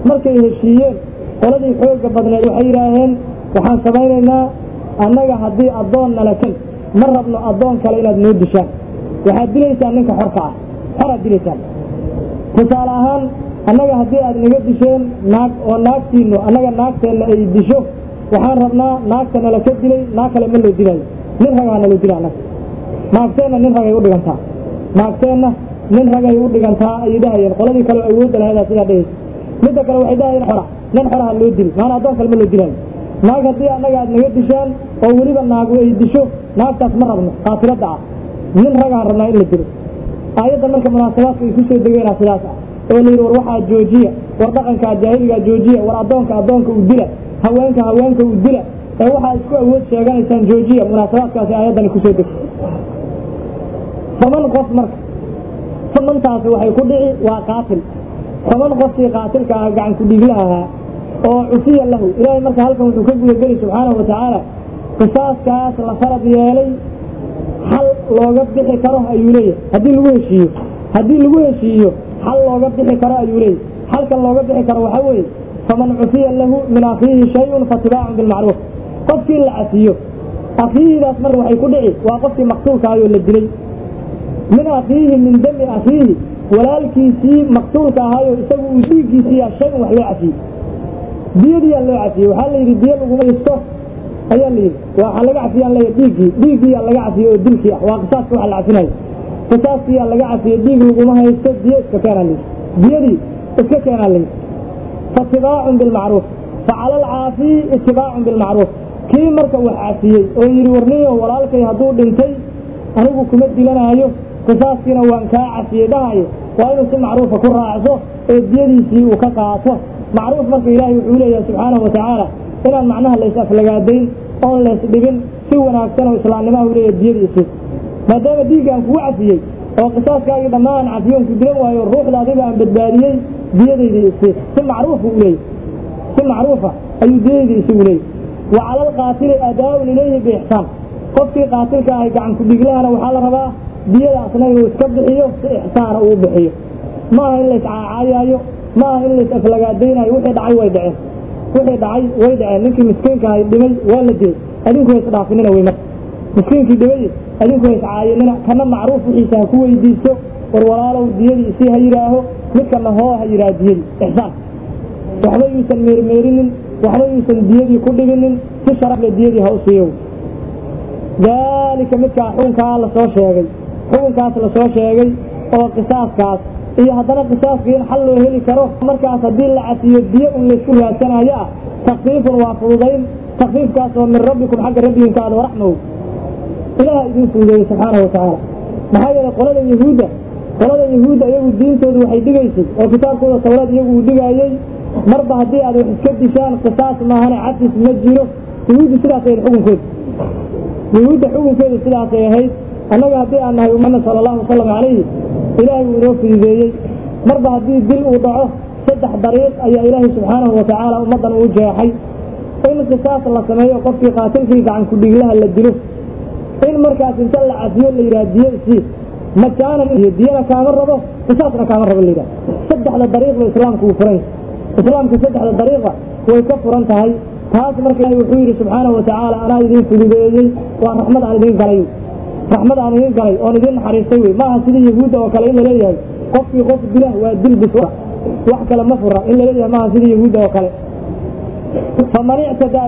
markay heshiiyeen qoladii xooga badneed waxay yidhaaheen waxaan samaynaynaa annaga haddii addoon nala kan ma rabno addoon kale inaad noo dishaan waxaad dilaysaan ninka xorka ah xoraad dilaysaan tusaale ahaan annaga haddii aad naga disheen naag oo naagtiinu annaga naagteenna ay disho waxaan rabnaa naagta nala ka dilay naag kale ma loo dilaayo nin ragaa naloo dila annaga naagteenna nin ragay u dhigantaa naagteenna nin ragay u dhigantaa ayay dhahayeen qoladii kale awoodda lahayd sidaa dhehaysa midda kale waxay dhahayeen xora nin xoraha loo dili maana addoon kale ma loo dilaayo naag haddii annaga aad naga dishaan oo weliba naagu ay disho naagtaas ma rabno qaatilada ah nin ragaan rabnaa in la dilo aayadda marka munaasabaadka ay ku soo degeenaa sidaas ah oo la yidhi war waxaa joojiya war dhaqankaa jaahiligaa joojiya war addoonka u dila haweenka u dila ee waxaa isku awood sheeganaysaan joojiya munaasabaadkaasi aayaddani kusoo degtay toban qof marka tobantaasi waxay ku dhici waa qaatil toban qofkii qaatilka ah gacan ku dhiigla ahaa oo cufiya lahu ilaahay marka halkan wuxuu ka gudageli subxaanahu watacaala qisaaskaas la farad yeelay xal looga bixi karo ayuu leeyahay haddii lagu heshiiyo xal looga bixi karo ayuu leeyahay xalkan looga bixi karo waxaa weeye faman cufiya lahu min akhiihi shayun faatibaacun bilmacruuf qofkii la cafiyo akhiihidaas marka waxay ku dhici waa qofkii maqtuulkaayoo la dilay min akhiihi min dami akhiihi walaalkiisii maqtuulka ahaayo isagu uu dhiiggiisiiya shay-un wax loo cafiyey diyadiyaa loo cafiyey waxaa la yidhi diya laguma haysto ayaa la yidhi waxaa laga cafiyaan leeya dhiiggiiyaa laga cafiyey oo dilkii ah waa qisaaska waxa la cafinayo qisaaskiyaa laga cafiyey dhiig laguma haysto diyo iska keenaa layidhi diyadii iska keenaa layidhi faatibaacun bilmacruuf facala alcaafiyi itibaacun bilmacruuf kii marka wax cafiyey oo yidhi warniyo walaalkay hadduu dhintay anigu kuma dilanaayo qisaaskiina waan kaa cafiyey dhahayo waa inuu si macruufa ku raacso ee diyadiisii uu ka qaato macruuf marka ilaahay wuxuu leeyahay subxaanahu watacaala inaan macnaha lays aflagaadayn oon lays dhibin si wanaagsan oo islaamnimaha u leeyahay diyadiisii maadaama dhiiggaan kugu cafiyey oo qisaaskaagii dhammaan cafiyoon ku dilan waayo ruuxda adiga aan badbaadiyey diyadaydii isii si macruufa u leeyahy si macruufa ayuu diyadaydii isigu leeyahy wa cala alqaatili adaaun ilayhi biixsaan qofkii qaatilka ahay gacan ku dhiiglahana waxaa la rabaa diyadaasna inuu iska bixiyo si ixsaana uu bixiyo maaha in lays caacaayaayo maaha in lays aflagaadaynaayo wixii dhacay way dhaceen ninkii miskiinka ahay dhimay waa la dilay adinku hays dhaafinina wey marka miskiinkii dhimay adinku hays caayinina kana macruuf wixiisa ha ku weydiisto war walaalow diyadii isii ha yidhaaho midkana hoo ha yidhaha diyadii ixsaan waxba yuusan meermeerinin waxba yuusan diyadii ku dhiginin si sharafle diyadii ha u siiyo daalika midkaa xukunkaas lasoo sheegay oo qisaaskaas iyo haddana qisaaskii in xal loo heli karo markaas haddii la cafiyo diyo un laysku raadsanayo ah takfiifun waa fududayn takfiifkaas oo min rabbikum xagga rabbiginka aad waraxmow ilaah idin fududeeyey subxaanahu watacaala maxaa yeelay qolada yahuudda iyagu diintoodu waxay dhigaysay oo kitaabkooda tawraad iyagu uu dhigaayey marba haddii aad wax iska dishaan qisaas maahane cafis ma jiro yahuuddu sidaasay xukunkeedu sidaasay ahayd annaga haddii aan nahay Muhammad sallallahu alayhi wasallam calayhi ilaahay uu inoo fududeeyey marba haddii dil uu dhaco 3 dariiq ayaa ilaahay subxaanahu watacaala ummaddan uu jeexay in qisaas la sameeyo qofkii qaatilkii gacan ku dhiglaha la dilo in markaas inta la cafiyo la yidhaha diyo isii majaanan iyo diyana kaama rabo qisaasna kaama rabo la yidhaha 3 dariiqba islaamku uu furan islaamka 3 dariiqa way ka furan tahay taas marka ilaahay wuxuu yidhi subxaanahu watacaala anaa idin fududeeyey waa raxmad aan idin galay oon idin naxariistay wey maaha sidii yahuudda oo kale in laleeyahay qofkii qof dila waa dil bis wax kale ma fura in laleeyahay maaha sidii yahuudda oo kale faman ictadaa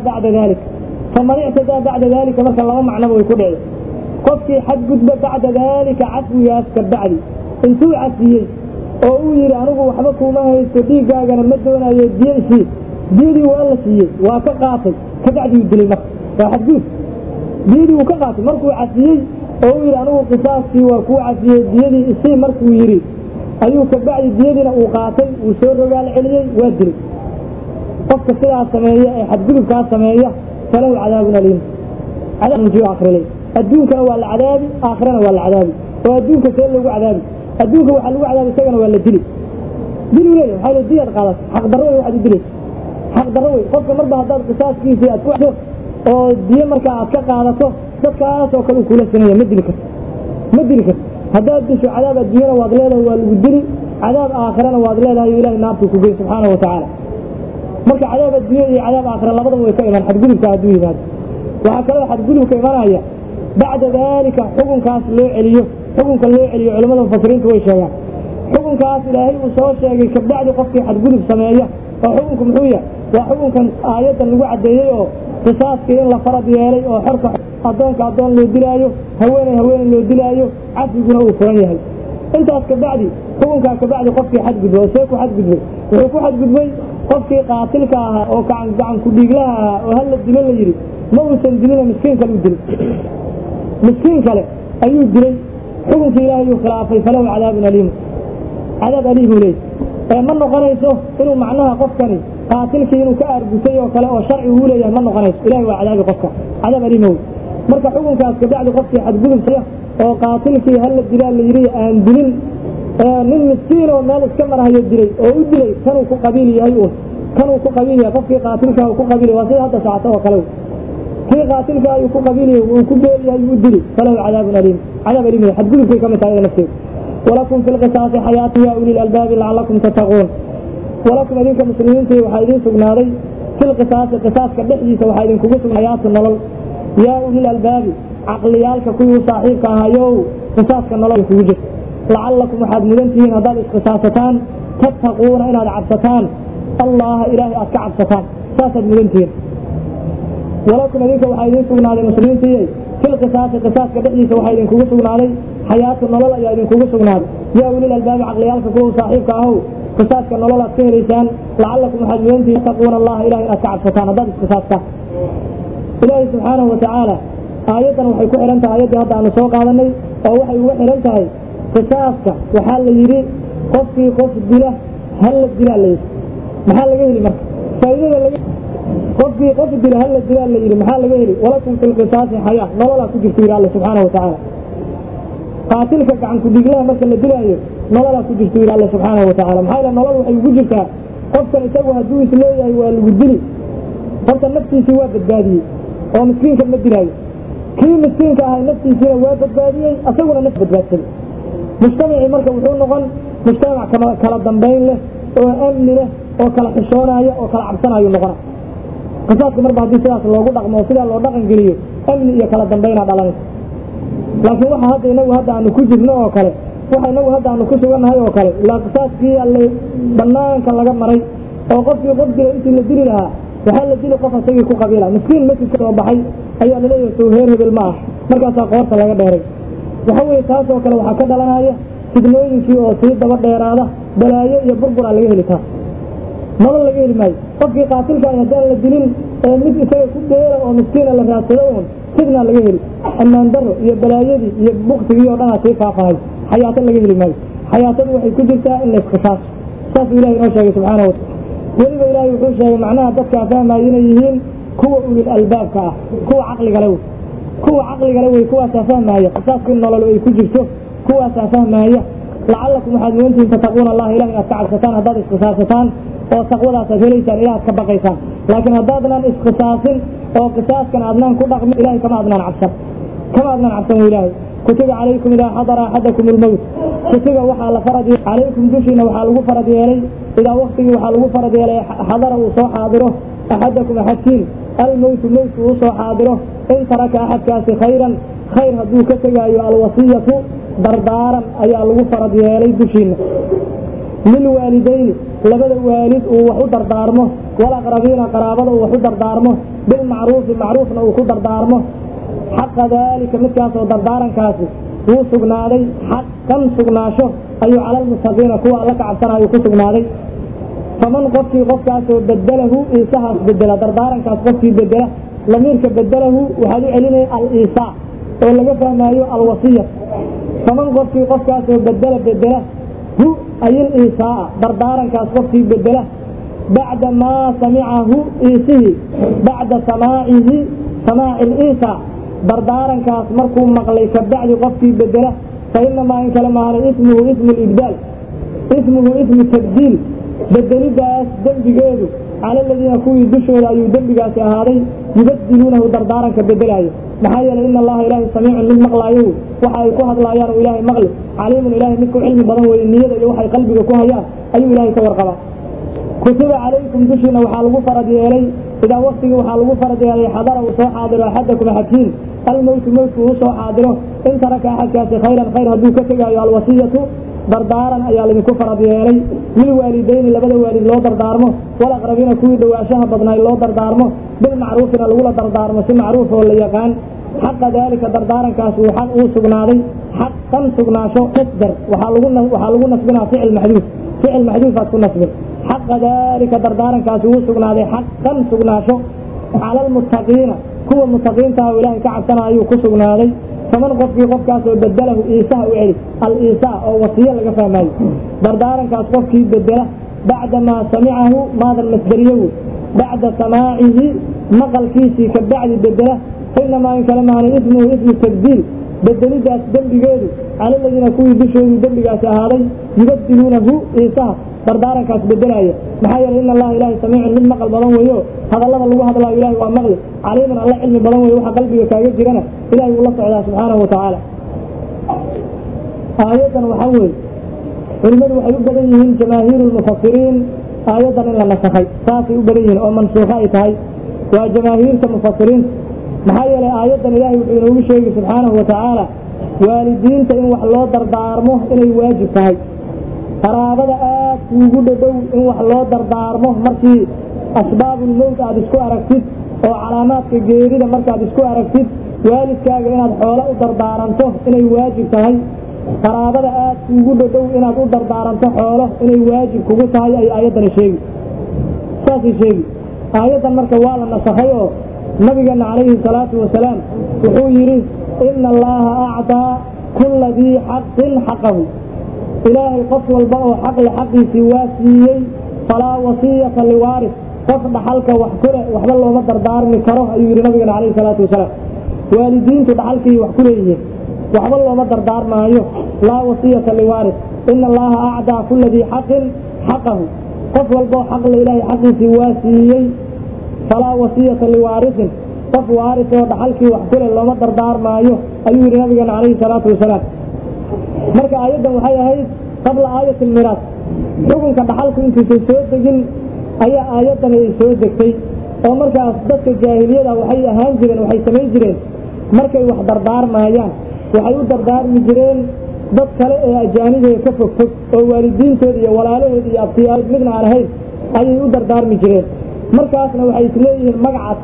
bacda dalika marka laba macnoba way ku dhici qofkii xadgudba bacda dalika cafwigaas ka bacdi intuu cafiyey oo uu yidhi anigu waxba kuuma haysto dhiiggaagana ma doonayo diyo isii diyadii waa la siiyey waa ka qaatay ka bacdi uu dilay marka waa xadgud diyadii uu ka qaatay markuu cafiyey oo uu yidhi anigu qisaaskii waa kuu cafiyey diyadii isii markuu yidhi ayuu ka bacdi diyadiina uu qaatay uu soo rogaal celiyey waa dilay qofka sidaas sameeya ee xadgudubkaas sameeya falahu cadaabun aliim cadaabunjiyo aakhiraley adduunkana waa la cadaabi aakhirana waa la cadaabi oo adduunka see loogu cadaabi adduunka waxaa lagu cadaabi isagana waa la dili dilu leeyahay waxaa la diyaad qaadat xaqdarro wey waxaad u dilaysa xaqdarro wey qofka marba haddaad qisaaskiisii aad ku xdo oo diyo markaa aad ka qaadato dadkaas oo kale uu kula sinaya ma dili karto haddaad disho cadaab adduunyana waad leedahay waa lagu dili cadaab aakhirana waad leedahay ilaahay naartuu ku geey subxaanahu watacaala marka cadaab adduunyo iyo cadaab aakhira labadaba way ka iman xadgudubka hadduu yimaado waxaa kaloo xadgudubka imanaya bacda daalika xukunkaas loo celiyo xukunka loo celiyo culamada mufasiriintu way sheegaan xukunkaas ilaahay uu soo sheegay kabacdi qofkii xadgudub sameeya oo xukunku muxuu yahay waa xukunkan aayaddan lagu caddeeyey oo qisaaskii in la farad yeelay oo xorka addoonka addoon loo dilaayo haweeney loo dilaayo cafiguna uu furan yahay intaas kabacdi xukunkaa kabacdi qofkii xadgudbay oo see ku xadgudbay wuxuu ku xadgudbay qofkii qaatilka ahaa oo gacan ku dhiiglaha ahaa oo hal la dilo la yidhi ma uusan dilina miskiin kale u dilay miskiin kale ayuu dilay xukunkii ilaahay uu khilaafay falahu cadaabun aliim cadaab aliimuu leeyahy ma noqonayso inuu macnaha qofkani qaatilkii inuu ka aargutay oo kale oo sharci uu leeyahay ma noqonayso ilahay waa cadaabi qofka cadaab aliimow marka xukunkaas kabacdi qofkii xadgudubkaya oo qaatilkii hal la dilaa la yidhi aan dilin nin miskiin oo meel iska marhayo dilay oo u dilay kanuu ku qabiil yahay kanuu ku qabiil yahay qofkii qaatilkaa uu ku qabiil waa sida hadda saacato oo kale kii qaatilka ayuu ku qabiil yahay uu ku beel yahay uu dili falahu cadaabun aliim cadaab aliim xadgudubkay ka mid tahay nafteeda walakum fi lqisaasi xayaatu ya uli lalbaabi lacalakum tattaquun walakum idinka muslimiintii waxaa idiin sugnaaday fi lqisaasi qisaaska dhexdiisa waxaa idinkugu sugnaa xayaatu nolol yaa ulil albaabi caqliyaalka kuwii u saaxiibka ahayow qisaaska nolol kugu jirta lacalakum waxaad mudan tihiin haddaad isqisaasataan tattaquuna inaad cabsataan allaha ilaahay aad ka cabsataan saasaad mudan tihiin walakum idinka waxaa idiin sugnaaday muslimiintiiyey fi lqisaasi qisaaska dhexdiisa waxaa idinkugu sugnaaday xayaatu nolol ayaa idinkugu sugnaaday yaa ulil albaabi caqliyaalka kuwa u saaxiibka ahow qisaaska nolol aad ka helaysaan lacalakum waxaad mudan tihiin tattaquuna allaha ilahay inaad ka cabsataan haddaad isqisaastaan ilaahay subxaanahu watacaala aayaddan waxay ku xihan tahay aayaddii hadda aanu soo qaadanay oo waxay uga xihan tahay qisaaska waxaa la yidhi qofkii qof dila hal la dilaa la yidhi maxaa laga heli marka faa'iidada qofkii qof dila hal la dilaa la yidhi maxaa laga heli walakum fi lqisaasi xayaa nololaa ku jirta yidhi alla subxaanahu watacaala qaatilka gacan ku dhiglaha marka la dilaayo nololaa ku jirta yidhi alla subxaanahu watacaala maxaa yeele nolol waxay ugu jirtaa qofkan isagu hadduu is leeyahay waa lagu dili horta naftiisii waa badbaadiyey oo miskiinka ma dilaayo kii miskiinka ahay naftiisiina waa badbaadiyey asaguna naf badbaadsaday mujtamacii marka wuxuu noqon mujtamac kala dambayn leh oo amni leh oo kala xishoonaya oo kala cabsanayu noqona qisaaska marba haddii sidaas loogu dhaqmo oo sidaa loo dhaqan geliyo amni iyo kala dambaynaa dhalanaysa laakiin waxa hadda inagu hadda aanu ku jirno oo kale waxa inagu hadda aanu ku sugannahay oo kale ilaa qisaaskii alle banaanka laga maray oo qofkii qof dila intii la dili lahaa waxaa la dili qof asagii ku qabiila miskiin masjidka soo baxay ayaa laleeyahay sow heer hebel ma ah markaasaa qoorta laga dheeray waxa weeye taas oo kale waxaa ka dhalanaya fidnooyinkii oo sii daba dheeraada balaayo iyo burburaa laga heli taas nolol laga heli maayo qofkii qaatilka ay haddaan la dilin ee mid isaga ku beera oo miskiina la raadsado uun fidnaa laga heli ammaan daro iyo balaayadii iyo buktigii oo dhanaa sii faafahay xayaato laga heli maayo xayaatadu waxay ku jirtaa in la isqisaaso saasuu ilahi inoo sheegay subxaanahu wataala weliba ilaahay wuxuu sheegay macnaha dadkaa fahmaya inay yihiin kuwa ulil albaabka ah kuwa caqligale wey kuwa caqligale wey kuwaasaa fahmaya qisaaskii nolol ay ku jirto kuwaasaa fahmaya lacalakum waxaad mudantihiin tattaquuna allah ilahi inaad ka cabsataan haddaad isqisaasataan oo taqwadaasaad helaysaan ilahaad ka baqaysaan laakiin haddaadnaan isqisaasin oo qisaaskan aadnaan ku dhaqmin ilahay kama adnaan cabsan w ilaahay kutiba calaykum idaa xadara axadakum almowt kutiba waxaa la farad calaykum dushiina waxaa lagu farad yeelay idaa waktigii waxaa lagu farad yeelay xadara uu soo xaadiro axadakum axadkiin almowtu mowtku uu soo xaadiro in taraka axadkaasi khayran khayr hadduu ka tegaayo alwasiyatu dardaaran ayaa lagu farad yeelay dushiina lilwaalidayni labada waalid uu wax u dardaarmo walaqrabiina qaraabada uu wax u dardaarmo bilmacruufi macruufna uu ku dardaarmo xaqa daalika midkaasoo dardaarankaasi wuu sugnaaday xaqan sugnaasho ayuu cala almuttaqiina kuwa alla ka cabsanayo ku sugnaaday faman qofkaasoo bedelahu iisahaas bedela dardaarankaas qofkii bedela lamiirka bedelahu waxaad u celinaya al-iisaa oo laga fahmaayo alwasiya faman qofkaasoo bedela hu ayil iisaa dardaarankaas qofkii bedela bacda maa samicahu iisihi bacda samaacihi samaaci liisaa dardaarankaas markuu maqlay kabacdi qofkii bedela fa inamaa in kale maahane ismuhu ismu libdaal ismuhu ismu tabdiil bedelidaas dembigeedu cala aladiina kuwii dushooda ayuu dembigaasi ahaaday yubadiluunahu dardaaranka bedelaayo maxaa yeelay ina allaha ilaahay samiicun mid maqlaayo waxa ay ku hadlaayaan oo ilaahay maqli caliimun ilaahay midku cilmi badan weye niyada iyo waxay qalbiga ku hayaan ayuu ilaahay ka warqabaa كتب عليكم دشنا وحالغو فرد يلي إذا وقتي وحالغو فرد يلي حضر وصو حاضر أحدكم حكيم الموت موت وصو حاضره إن ترك أحد كاسي خيرا خير هدو كتغا يا الوصية دردارا أيال من كفر ديالي للوالدين لبدا والد لو دردارمه والأقربين كوي دواشها بدنا لو دردارمه بالمعروف الأولى دردارمه سي معروف ولا يقان حق ذلك دردارا كاسو حق وسغنادي حقا سغناشو قدر وحالغو نسبنا فعل محذوف فاسكو نسبه حق ذلك دردارا كاسو سغنادي حقا سغناشو على المتقين كو متقين تا إلهي كعبتنا أيو كسغنادي فمن قفكي كاسو بدله إيساء وعلي الإيساء أو وصية لك فهمي دردارا كاسو قفكي بدله بعدما سمعه ماذا المصدريه بعد سماعه مقل كيسي كبعد بدله إنما إن كلام عن اسمه اسم التبديل بدلوا ذات دم بجاده على الذين كوي بشروا دم بجاسة هذي يبدلونه إيساء دردارا كاس بدلاية محايا إن الله إله سميع من مقل بلان ويو هذا الله هذا الله إله ومغل عليه من الله علم بلان ويو قلبي وكايد جرنا إله والله تعالى سبحانه وتعالى آية وحول علماء وحيو بدنيهم جماهير المفسرين آية إلا نسخي ساسي بدنيهم أو منسوخائي وجماهير المفسرين محايا لآية إله وحينه شيء سبحانه وتعالى والدين تإن وحلو دردارمه إنه واجب تهي قرابة وجود دو إن وحلو دردارمه مركي أسباب الموت عاد اسكو أركتد أو علامات الجيريدة مركي عاد اسكو أركتد والد كاغا إن حوله دردارمته إنه واجب تهي قرابة وجود دو إن دردارمته حوله إنه واجب كوغو تهي أي آية شيء ساسي شيء آية مركي والا نسخيه نبينا عليه الصلاة والسلام وحيره إن الله أعطى كل ذي حق حقه إلهي قصر البقى حق لحقه سواسيي فلا وصية لوارث قصد حلك وحكره وحد الله مدر دار مكره أيوه نبينا عليه الصلاة والسلام والدين تدحلك وحكره وحد الله مدر دار ما أيوه لا وصية لوارث إن الله أعطى كل ذي حق حقه قصر البقى حق لإلهي حقه سواسيي فلا وصية لوارث قف وارث ودحلك وحكره الله مدر دار ما أيوه نبينا عليه الصلاة والسلام marka aayada waxay ahayd qabla aayat al-miraas xukunka dhaxalku intii soo degin ayaa aayadan ay soo degtay oo markaas dadka jaahiliyada waxay ahaan jireen waxay sameeyay jireen markay wax dardaarmayaan waxay u dardaarmi jireen dad kale ee ajaaniga ka fog oo waalidiintooda iyo walaalahooda iyo abtiyaal midna aan ahayn ayay u dardaarmi jireen markaasna waxay isleeyihiin magac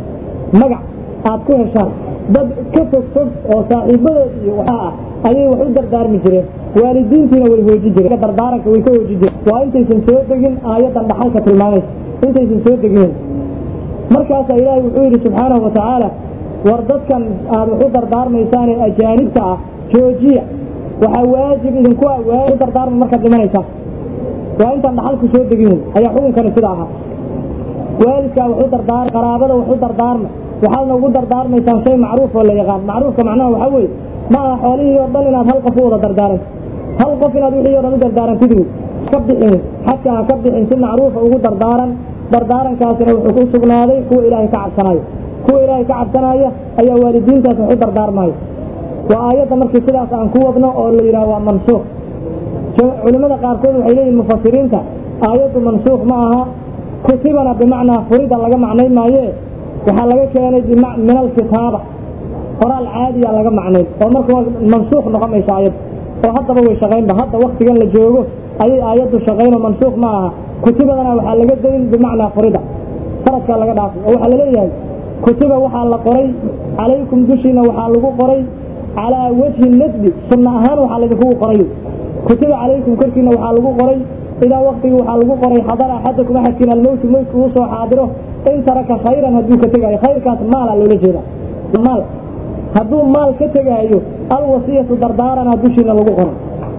aad ku heshaan dad ka fog oo saaxiibadood iyo waxa ayay wax u dardaarmi jireen waalidiintiina way hooji jireen dardaaranka way ka hooji jireen waa intaysan soo degin aayadan dhaxalka tilmaamaysa intaysan soo degin markaas ilaahay wuxuu yiri subhanahu wa ta'ala war dadkan aad wax u dardaarmaysaan ee ajaanibta ah joojiya waxa waajib idinku ah waa dardaarma marka dhimanaysa waa inta dhaxalku soo degin ayaa xukunkan sida aha waalidka wax u dardaar qaraabada wax u dardaarma waxaana ugu dardaarmaysaa shay macruuf oo la yaqaan macruufka macnaha waxa weeye ma xoolihii oo dhan inaad hal qof u wada dardaaran hal qof inaad wixii oo dhan u dardaarantid ka bixin xataa ka bixin si macruuf ugu dardaarankaasina wuxuu ku sugnaaday kuwa ilaahay ka cabsanaya ayaa waalidiintaas wax u dardaarmaya waa aayadda markii sidaas aan ku wadno oo la yidhaah waa mansuukh culimada qaarkood waxay leeyihin mufasiriinta aayaddu mansuukh ma aha kutibana bimacnaa furida laga macnay maaye waxaa laga keenay min alkitaaba qoraal caadiya laga macnay oo marka mansuukh noqonaysa aayad oo haddaba way shaqeynba hadda waqtigan la joogo ayay aayaddu shaqeyno mansuukh ma aha kutibadana waxaa laga dayn bimacnaa furida faradka laga dhaafay oo waxaa laleeyahay kutiba waxaa la qoray calaykum dushiina waxaa lagu qoray calaa wajhi nadbi sunna ahaan waxaa laydinkugu qoray kutiba calaykum korkiina waxaa lagu qoray idaa waqtigii waxaa lagu qoray xadara axadakum axadkiina almowtu mowtku uu soo xaadiro in taraka khayran hadduu ka tegaayo khayrkaas maala loola jeeda maal hadduu maal ka tegaayo alwasiyatu dardaarana dushiina lagu qoro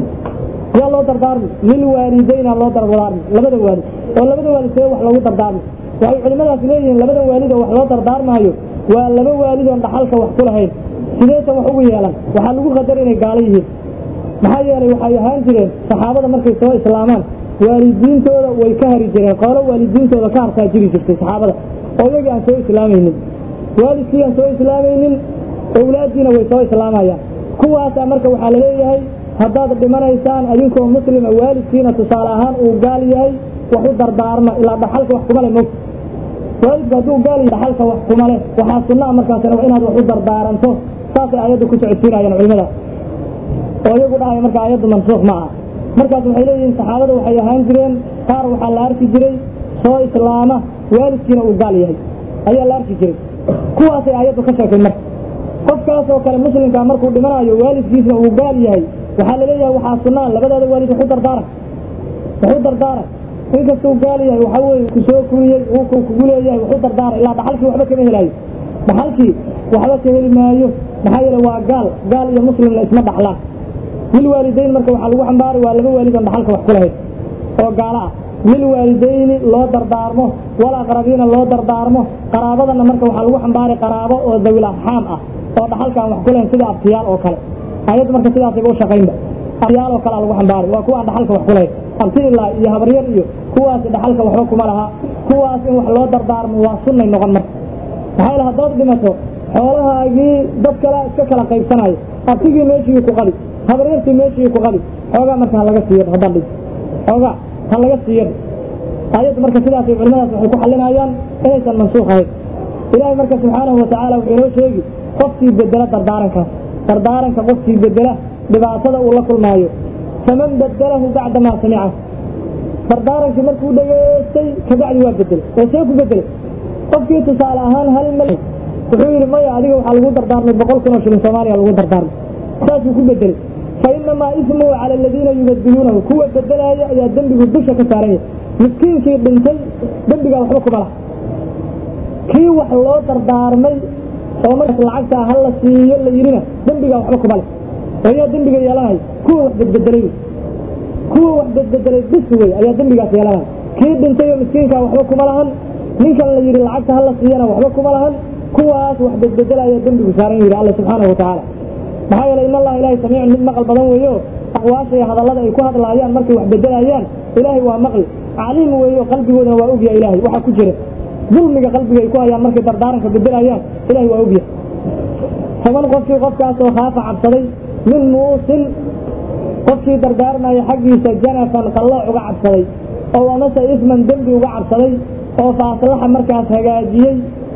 yaa loo dardaarmi lilwaalidayna loo dardaarmi labada waalid oo labada waalid see wax lagu dardaarmi waxay culimadaas leeyihiin labada waalid oo wax loo dardaarmaayo waa laba waalid oon dhaxalka wax ku lahayn sideetan wax ugu yeelan waxaa lagu qadar inay gaalo yihiin maxaa yeelay waxay ahaan jireen saxaabada markay soo islaamaan waalidiintooda way ka hari jireen qolo waalidiintooda ka hartaa jiri jirtay saxaabada oo iyagii aan soo islaamaynin waalidkii aan soo islaamaynin awlaadiina way soo islaamayaan kuwaasa marka waxaa la leeyahay haddaad dhimanaysaan adinkoo muslima waalidkiina tusaale ahaan uu gaal yahay وحو دردارنا إلا دحلك وحكم له موت والدك هدو قال دحلك وحكم له وحاسنا مركاسنا وإن هذا وحو دردارنته ساسي آيات كسعتين آيان علماء ويقول آية مركا آيات منسوخ معها مركز وحيلين صحابة وحيهان جرين قار وحلارك جري سوى إسلامة والدكين وقال يهي أي اللارك جري كواسي آيات كسعك المركز قف كاسو كان مسلم كان مركو دمنايو والدكيسنا وقال يهي وحال ليه وحاسنا لبدا الوالد وحضر دارك إنك سو قال يهي وحاول كسوكوية وكوكولية وحضر دارك إلا دحلك وحبك مهلاي دحلك وحبك مهلايو محايل قال يا مسلم لا اسمه دحلك للوالدين مركب وحلو حمباري ولا والدين دحلك وحكله oo gaala lilwaalidayni loo dardaarmo wala qarabina loo dardaarmo qaraabadana marka waxa lagu xambaari qaraabo oo dawil aham ah oo dhaxalka wax kuleen sida abtiyaal oo kale ayad marka sidaas ay u shaqeynba abtiyaal oo kale lagu xambaari waa kuwa dhaxalka wax kuleen abtiyaal iyo habaryar iyo kuwaas dhaxalka waxba kuma laha kuwaas in wax loo dardaarmo waa sunnay noqon marka waxa la hadad dhimato xoolahaagii dad kale iska kala qaybsanayo abtigii meeshii ku qali habaryartii meeshii ku qali xoogaa marka laga siiyo hadal xoogaa هل يصير آيات مركز الله في علماء وحكوا حلنا أيام إليس المنسوخ هاي إلهي مركز سبحانه وتعالى وإنه شيء قفتي بدلة دردارنك قفتي بدلة ببعثة الله كل ما يو فمن بدله بعد ما سمعه دردارنك مركز ديستي كبعد يوبدل وسيكو بدل قفتي تسأل أهان هل الملك وحوير ما يعليه وحلقوا دردارنك بقول كنا شلين سماري حلقوا دردارنك سيكو بدل فإنما إثمه على الذين يبدلونه هو بدلها يا دنبه الدشة كسارية مسكين كي بنتي دنبه وحبكم له كي وحلو دردارمي ومرك العكسة هلا سيئ اللي يرينا دنبه وحبكم له وهي دنبه يلاهي كو وحدة بدلي بسوي يا دنبه يلاهي كي بنتي مسكين كي وحبكم لهن منك اللي يري العكسة هلا سيئنا وحبكم لهن كواس وحدة بدلها يا دنبه كسارية الله سبحانه وتعالى maxaa yeelay in Allah ilaahay samiic mid maqal badan weeyo aqwaashay hadallada ay ku hadlaayaan markay wax bedelayaan ilaahay waa maqal caliim weeyo qalbigooda waa og yahay ilaahay waxa ku jira dulmiga qalbiga ay ku hayaan markay dardaaranka bedelayaan ilaahay waa og yahay saman qofkaas oo khaafa cabsaday min muusin qofkii dardaarmaya xaqiisa janafan qallo uga cabsaday oo amase isman dambi uga cabsaday oo faaslaha markaas hagaajiyay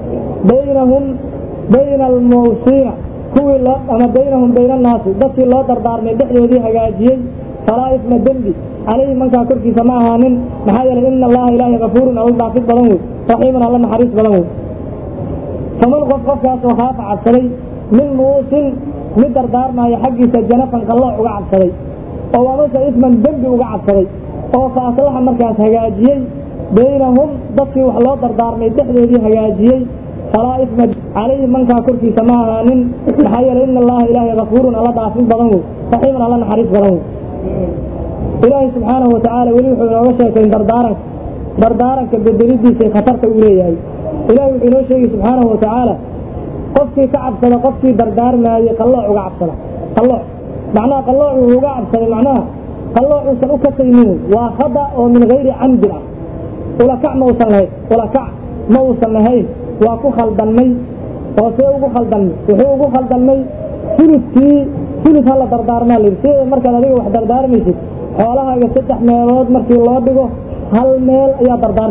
bayna al-muusiina kuwii loo ama baynahum bayna naasi dadkii loo dardaarmay dhexdoodii hagaajiyey falaa isma dembi calayhi mankaa korkiisa ma ahaanin maxaa yeelay ina allaha ilaahay gafuurun alla dhaafid badan wey raxiimun alla naxariis badan wey faman qofkaas oo khaafa cabsaday min muusin mid dardaarmaya xaggiisa janafan qallooc uga cabsaday oo amase isman dembi uga cabsaday oo faaslaha markaas hagaajiyey baynahum dadkii wax loo dardaarmay dhexdoodii hagaajiyey فلا إثم عليه من كافركي سماها من محيّل إن الله إله غفور على ضعف بضنه رحيم على نحريص بضنه إلهي سبحانه وتعالى وليح ونوشيك إن دردارك بالدريدي سيخطرت إليه إلهي ونوشيك سبحانه وتعالى قفتي كعب صدا قفتي دردار ما يقلع وقعب صدا قلع معناه قلع وقعب صدا معناه قلع سنكسينه وخضع ومن غير عمد ولا كع موصل هاي ولا كع موصل هاي وأكو خلدني وسيء خلدني وحيو خلدني ثلث هلا دردار مالي سيء مركز هذه واحد دردار ميسي حولها يستح ميلود مركز الله بيقو هل ميل أيا دردار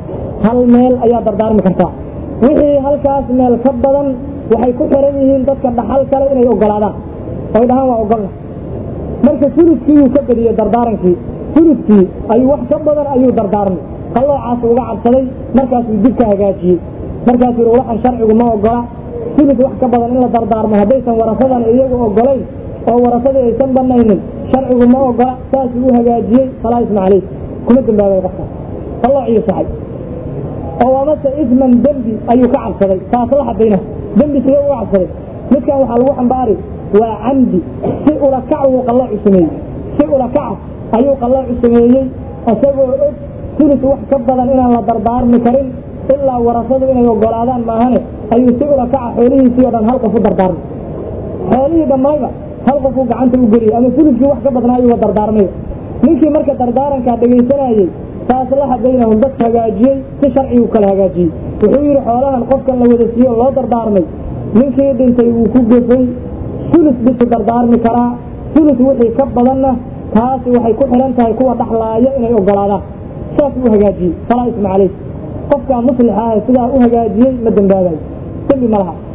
مكرتا وحي هل كاس ميل كبدا وحي كفرميهين تدك بحال كلا إنه يوقل هذا ويدها وأقلنا مركز ثلثي يكبر دردارنكي ثلثي أي واحد كبدا أيو دردارني قالوا عاص وقعد صلي مركز يجيبك هجاجي markaas uu waxa sharcigu ma ogola sidii wax ka badan in la dardaarmo hadaysan warasadan iyagu ogolayn oo warasada aysan banaynin sharcigu ma ogola taas uu hagaajiyay salaas macalay kuma dambaabay qofka Allah iyo saxay oo amase isman dambi ayuu ka cabsaday taas la xadayna dambi sidoo uu cabsaday midkan waxa lagu xambaari waa amdi si ula kacu qallo ayuu qallo sameeyay asagoo sidii wax ka badan in la dardaarmi karin إلا ورثته إنه يقولادان ما هني أيسيء لك حوله سيئا هل قفو دردار حوله دمائبا هل قفو قعنت وقري أما سلسك وحكا بدنا أيها دردار ميه منك مركة دردارا كادقيتنا أيه فأصلح بينهم بس هجاجي تشرعي وكال هجاجي وحوير حولها القفكا لو دسيه الله دردار ميه منك يدين تيوكوب في سلس بس دردار مكرا سلس وحي كبضنا كاسي وحي كحرانتا يكوى تحلايا إنه يقولادان ساسو هجاجي فلا اسم عليه قفك مصلحة سدا هجاجي ما دنباغي كل ملها